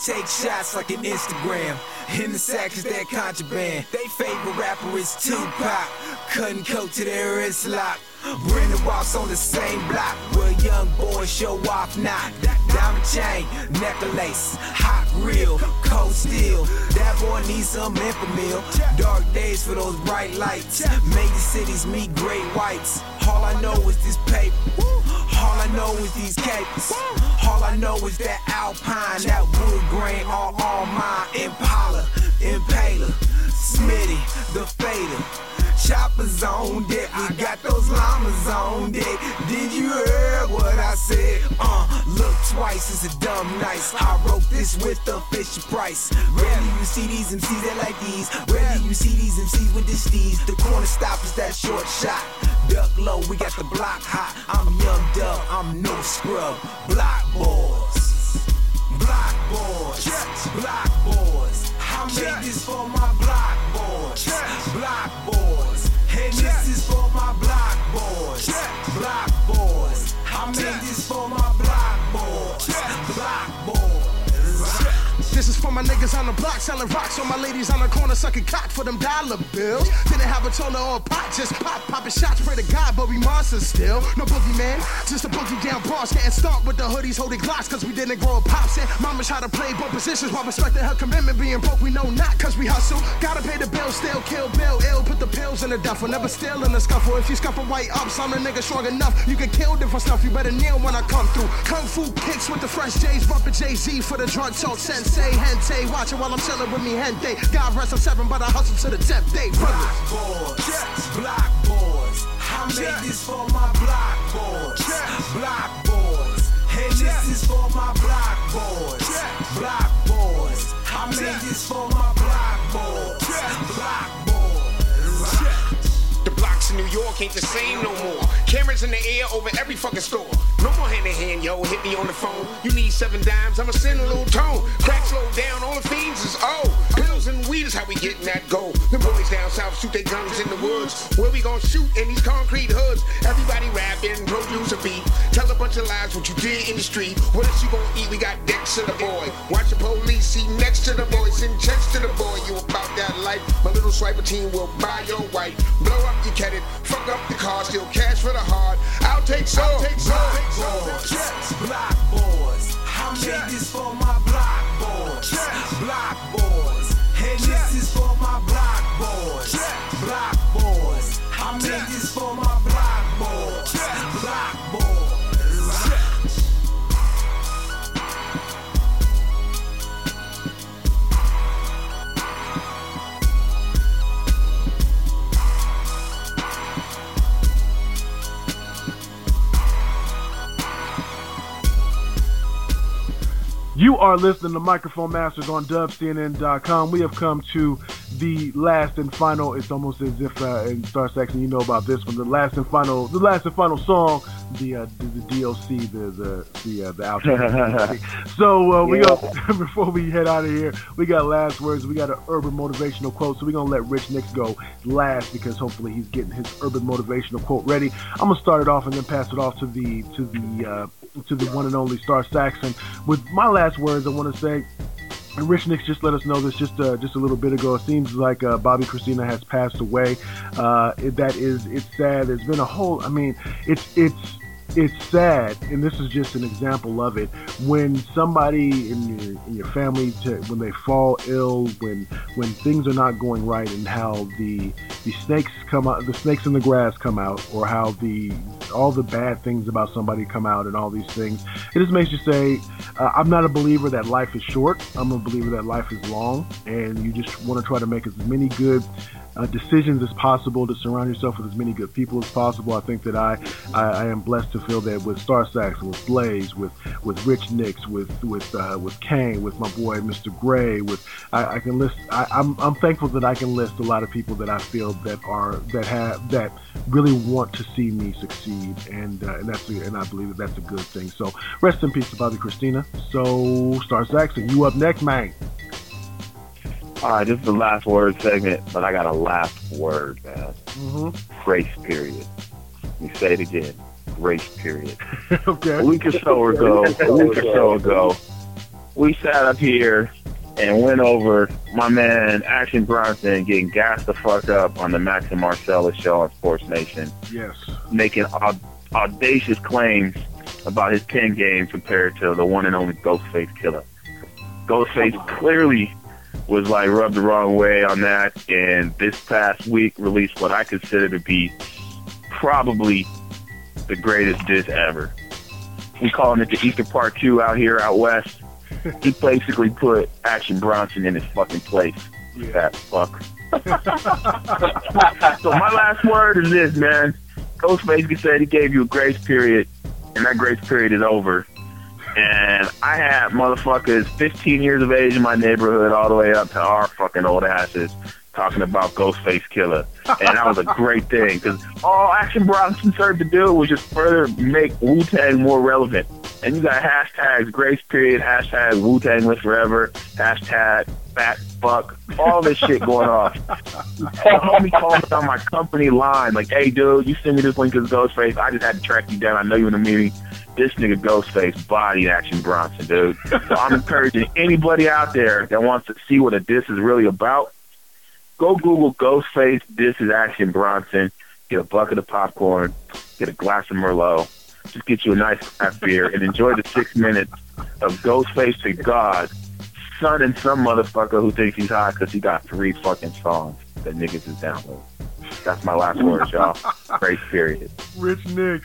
take shots like an Instagram. In the sack is that contraband. They favorite rapper is Tupac. Cutting coat to their wrist lock. Brandon walks on the same block where young boys show off now. Diamond chain, necklace, hot grill, cold steel. That boy needs some infamil. Dark days for those bright lights. Major cities meet great whites. All I know is this paper. All I know is these capers. All I know is that Alpine, that wood grain, all on mine. Impala, Impaler, Smitty, the Fader. Choppers on deck, we got those llamas on deck. Did you hear what I said? Uh, look twice, it's a dumb nice. I wrote this with the Fisher Price. Rarely you see these M Cs that like these. Rarely you see these M Cs with this steez. The corner stop is that short shot. Duck low, we got the block hot. I'm young Doug, I'm no scrub. Block boys, block boys, block boys. I made this for my block boys, block boys. And this is for my block boys, block boys. I made this for my block boys, block boys. This is for my niggas on the block selling rocks, on my ladies on the corner sucking cock for them dollar bills. Didn't have a toner or a pot, just pop, popping shots, pray to God, but we monsters still. No boogeyman, just a boogie down bars, getting stomped with the hoodies holding glocks, cause we didn't grow up pops. And mama tried to play both positions while respecting her commitment, being broke, we know not, cause we hustle. Gotta pay the bill, still kill Bill, ill, put the pills in the duffel, never steal in the scuffle. If you scuffle white ups, I'm a nigga strong enough, you can kill different stuff, you better kneel when I come through. Kung Fu kicks with the fresh J's, bumping Jay-Z for the drug talk, sensei, hente, watching while I'm chilling with me, hente. God rest, I'm seven, but I hustle to the tenth day, brothers. Block boys, block boys. I made this for my block boys, block boys. And this is for my block boys, block boys. I made this for my block boys, block boys. The blocks in New York ain't the same no more. Cameras in the air over every fucking store. No more hand in hand, yo, hit me on the phone. You need seven dimes, I'ma send a little tone. Crack slow down, all the fiends is oh. Pills and weed is how we getting that gold. The boys down south shoot their guns in the woods. Where we gon' shoot in these concrete hoods? Everybody rapping, produce a beat. Tell a bunch of lies what you did in the street. What else you gon' eat? We got decks to the boy. Watch the police see next to the boy. Send checks to the boy. You about that life. My little swiper team will buy your white. Blow up your cat it. Fuck up the car. Still cash for the hard. I'll take some. I'll take some. Boys, block boys. I made this for my block boys, block boys. And this is for my block boys, block boys. I made this for my block boys, block boys. You are listening to Microphone Masters on dub C N N dot com. We have come to the last and final. It's almost as if uh, in Star Saxon you know about this one. The last and final, the last and final song, the uh, the, the D L C, the the the uh, the outro. So uh, we yeah. go before we head out of here. We got last words. We got an urban motivational quote. So we're gonna let Rich Nix go last because hopefully he's getting his urban motivational quote ready. I'm gonna start it off and then pass it off to the to the uh, to the one and only Star Saxon. With my last words, I want to say. And Rich Nix just let us know this just uh, just a little bit ago. It seems like uh, Bobby Christina has passed away. Uh, it, that is, it's sad. There's been a whole. I mean, it's it's it's sad, and this is just an example of it. When somebody in your, in your family, to, when they fall ill, when when things are not going right, and how the the snakes come out, the snakes in the grass come out, or how the all the bad things about somebody come out, and all these things, it just makes you say, uh, I'm not a believer that life is short. I'm a believer that life is long, and you just want to try to make as many good Uh, decisions as possible, to surround yourself with as many good people as possible. I think that I, I, I am blessed to feel that with Star Saxon, with Blaze, with with Rich Nix, with with uh, with Kane, with my boy Mister Gray, with I, I can list. I, I'm I'm thankful that I can list a lot of people that I feel that are that have that really want to see me succeed, and uh, and that's a, and I believe that that's a good thing. So rest in peace to Bobby Christina. So Star Saxon, you up next, man. All right, this is the last word segment, but I got a last word, man. Mm-hmm. Grace period. Let me say it again. Grace period. Okay. A week or so ago, a week or so ago, we sat up here and went over my man Action Bronson getting gassed the fuck up on the Max and Marcellus show on Sports Nation. Yes. Making aud- audacious claims about his pen game compared to the one and only Ghostface Killah. Ghostface clearly was like rubbed the wrong way on that, and this past week released what I consider to be probably the greatest diss ever. We calling it the Easter Part two out here out west. He basically put Action Bronson in his fucking place. Yeah. That fuck. So my last word is this, man. Ghostface said he gave you a grace period, and that grace period is over. And I had motherfuckers fifteen years of age in my neighborhood all the way up to our fucking old asses talking about Ghostface Killah. And that was a great thing, because all Action Bronson served to do was just further make Wu-Tang more relevant. And you got hashtags, grace period, hashtag Wu-Tang lives forever, hashtag fat fuck, all this shit going off. The homie called me on my company line, like, hey dude, you send me this link to Ghostface, I just had to track you down, I know you in a meeting. This nigga Ghostface bodied Action Bronson, dude. So I'm encouraging anybody out there that wants to see what a diss is really about, go Google Ghostface This is Action Bronson, get a bucket of popcorn, get a glass of Merlot, just get you a nice craft beer, and enjoy the six minutes of Ghostface to God sunning some motherfucker who thinks he's hot because he got three fucking songs that niggas is downloading. That's my last words, y'all. Grace period. Rich Nicks.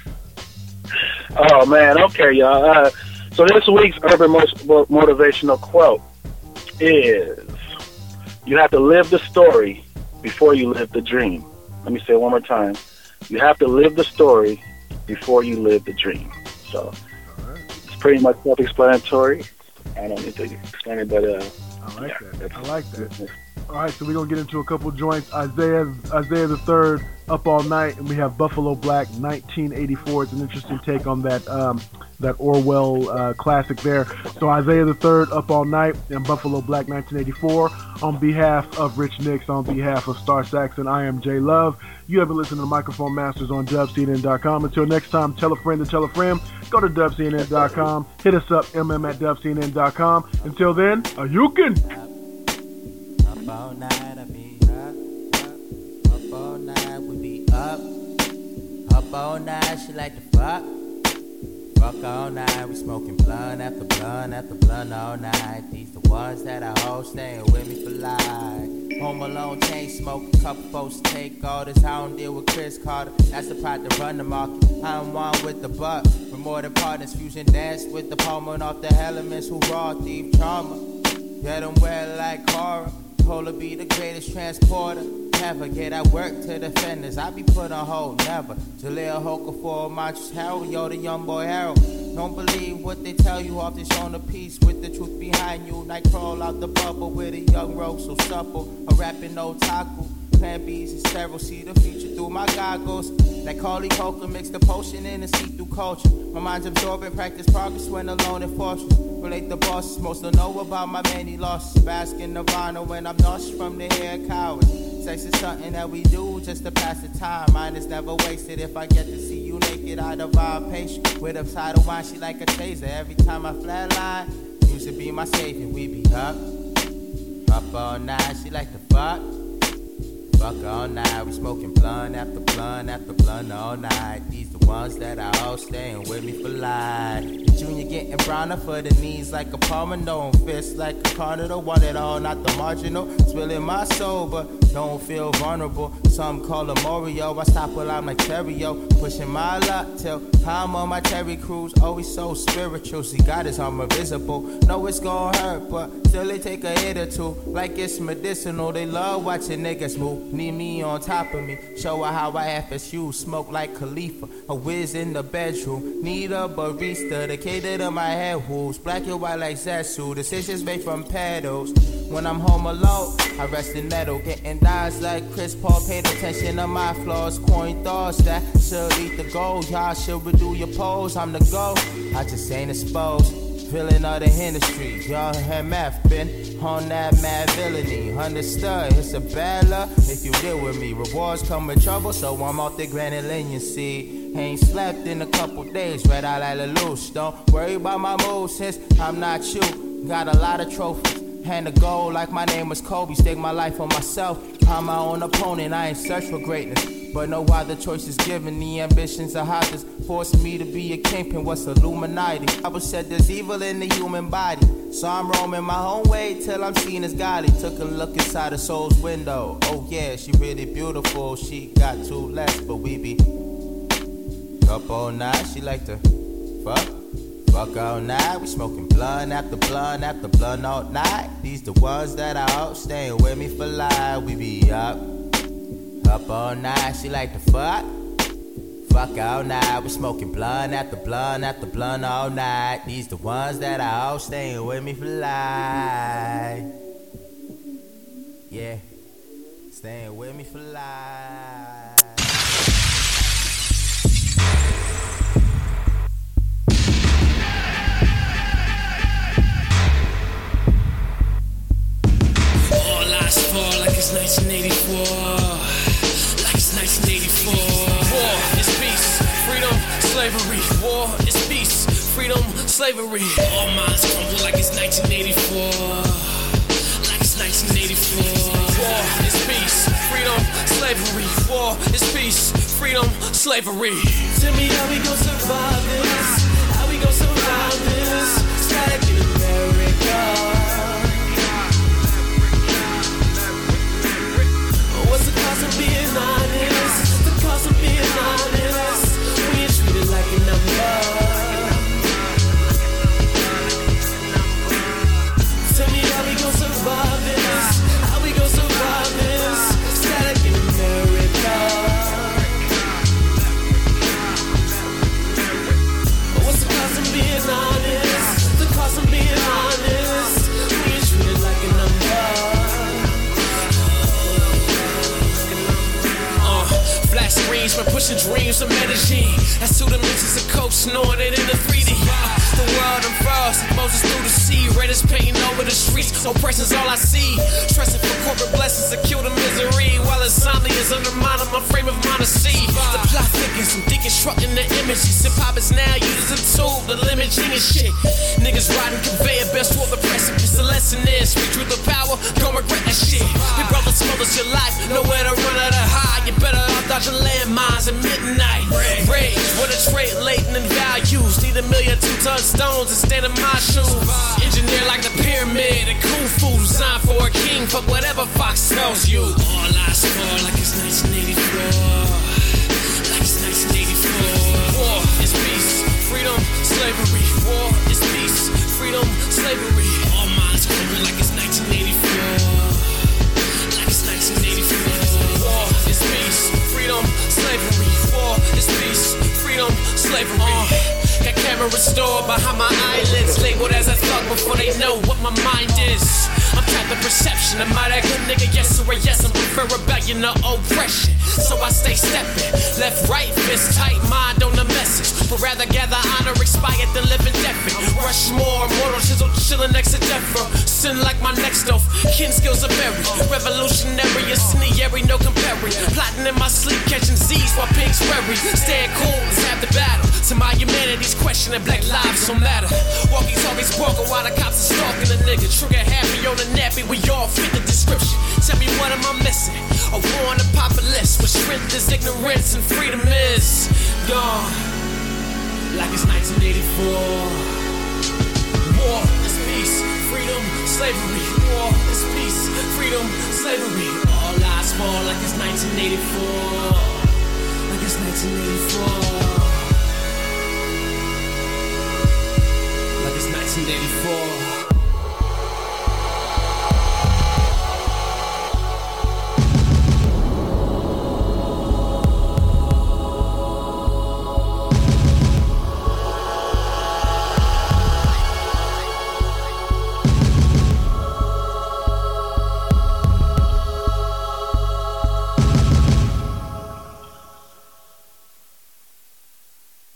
Oh, man. Okay, y'all. Uh, so this week's urban motivational quote is, you have to live the story before you live the dream. Let me say it one more time. You have to live the story before you live the dream. So right. It's pretty much self-explanatory. I don't need to explain it, but uh, I like yeah, that. I like that. All right, so we're gonna get into a couple joints. Isaiah, Isaiah the Third, Up All Night, and we have Buffalo Black, nineteen eighty-four. It's an interesting take on that um, that Orwell uh, classic there. So Isaiah the Third, Up All Night, and Buffalo Black, nineteen eighty-four. On behalf of Rich Nicks, on behalf of Star Saxon, I am Jay Love. You have been listening to Microphone Masters on Dub C N N dot com. Until next time, tell a friend to tell a friend. Go to Dub C N N dot com. Hit us up, M M at Dub C N N dot com. Until then, uh, you can. Up all night, I be up, up, up all night, we be up, up all night, she like to fuck, fuck all night, we smoking blunt after blunt after blunt all night, these the ones that I hold, staying with me for life, home alone, chain smoke, couple folks take orders, I don't deal with Chris Carter, that's the pot to run the market, I'm one with the buck, we're more than partners, fusion dance with the Palmer off the elements, who raw thief trauma, get them wet like horror. Polar be the greatest transporter. Never get I work to defenders. I be put on hold, never. Jaleel Hoka for my Harold, yo, the young boy Harold. Don't believe what they tell you off this on the piece with the truth behind you. Night crawl out the bubble with a young rogue so supple. A rapping otaku. Plan B's and several see the future through my goggles. Like Carly Coker mix the potion in and see through culture. My mind's absorbing, practice progress when alone in fortress. Relate the bosses, most don't know about my many losses. Bask in Nirvana when I'm nauseous from the hair cowards. Sex is something that we do just to pass the time. Mine is never wasted if I get to see you naked. I divide patient with a side of wine, she like a taser. Every time I flatline, used to be my savior. We be up, up all night, she like to fuck. Fuck all night, we smoking blunt after blunt after blunt all night. These the ones that I all staying with me for life. The junior getting browner for the knees like a Palmano and fist like a carnivore. Want it all, not the marginal. Spilling my soul, but don't feel vulnerable. Some call him Oreo. I stop while I'm like Terrio, pushing my luck till I'm on my Terry Cruise. Always so spiritual. See, God is armor visible. Know it's gonna hurt, but still they take a hit or two like it's medicinal. They love watching niggas move. Need me on top of me, show her how I F S U, smoke like Khalifa, a whiz in the bedroom, need a barista to cater to my head wounds, black and white like Zetsu, decisions made from pedals, when I'm home alone, I rest in metal, getting dies like Chris Paul, paid attention to my flaws, coin thoughts that should eat the gold, y'all should redo your pose, I'm the go, I just ain't exposed. Feeling of the industry, y'all have math been on that mad villainy. Understood, it's a bad luck if you deal with me. Rewards come with trouble, so I'm off the granite leniency. Ain't slept in a couple days, red eye like a loose. Don't worry about my mood since I'm not you. got a lot of trophies. Hand a goal like my name was Kobe. Stake my life on myself. I'm my own opponent. I ain't search for greatness, but no other choice is given. The ambitions of others forcing me to be a kingpin. What's Illuminati? I was said there's evil in the human body, so I'm roaming my own way till I'm seen as godly. Took a look inside a soul's window. Oh yeah, she really beautiful. She got two legs, but we be up all night. She like to fuck. Fuck all night, we smoking blunt after blunt after blunt all night. These the ones that I hope staying with me for life. We be up, up all night. She like to fuck, fuck all night. We smoking blunt after blunt after blunt all night. These the ones that I hope staying with me for life. Yeah, staying with me for life. All eyes fall like it's nineteen eighty-four. Like it's nineteen eighty-four. War is peace, freedom, slavery. War is peace, freedom, slavery. All minds crumble like it's nineteen eighty-four. Like it's nineteen eighty-four. War is peace, freedom, slavery. War is peace, freedom, slavery. Tell me how we gon' survive this. How we gon' survive this. Static in America. What's the cost of being honest? The cost of being honest. We ain't treated like a number. Tell me how we gon' survive this. How we gon' survive this? Static in America. What's the cost of being honest? The cost of being honest. We ain't treated like a number. Flash screens, we're pushing dreams of medicine. That's two dimensions of coke snorted in the three D. Uh, the world unfurls, Moses through the sea. Red is painting over the streets, oppression's all I see. Stressing for corporate blessings to kill the misery, while insomnia is undermining my frame of mind to see. The plot thickens, I'm deconstructing the images. Hip-hop is now used as a tool, the limiting and shit. Niggas riding conveyor belts toward the precipice. The lesson is, speak truth to power, don't regret that shit. Big brother smothers your life, nowhere to run out of high. You better off dodging landmines at midnight. Rage, what a trait latent in values. Need a million two-ton stones and stand in my shoes. Engineer like the pyramid and kung fu. Designed for a king, fuck whatever Fox tells you. All eyes fall like it's nineteen eighty-four. Like it's nineteen eighty-four. War is peace, freedom, slavery. War is peace, freedom, slavery. All minds crumble like it's nineteen eighty-four. Like it's nineteen eighty-four. War is peace, freedom, slavery. War is peace, freedom, slavery. Uh, got camera restored behind my eyelids, labeled as a thug before they know what my mind is. I'm type of perception, am I that good nigga? Yes or a yes, I prefer rebellion to oppression. So I stay stepping, left, right, fist tight, mind on the message. But rather gather honor expired than living deafened. Rush more, mortal chisel chilling next to death row. Sin like my next oath, kin skills are buried. Revolutionary and sneery, no comparing. Plotting in my sleep, catching Z's while pigs worry. Staying cool, let's have the battle. To my humanity's questioning black lives don't matter. Walkie talkies broken while the cops are stalking a nigga. Trigger happy on the nappy, we all fit the description. Tell me what am I missing? A war on the populace, where strength is ignorance and freedom is gone. Like it's nineteen eighty-four. War is peace, freedom, slavery. War is peace, freedom, slavery. All eyes fall like it's nineteen eighty-four. Like it's nineteen eighty-four. Like it's nineteen eighty-four.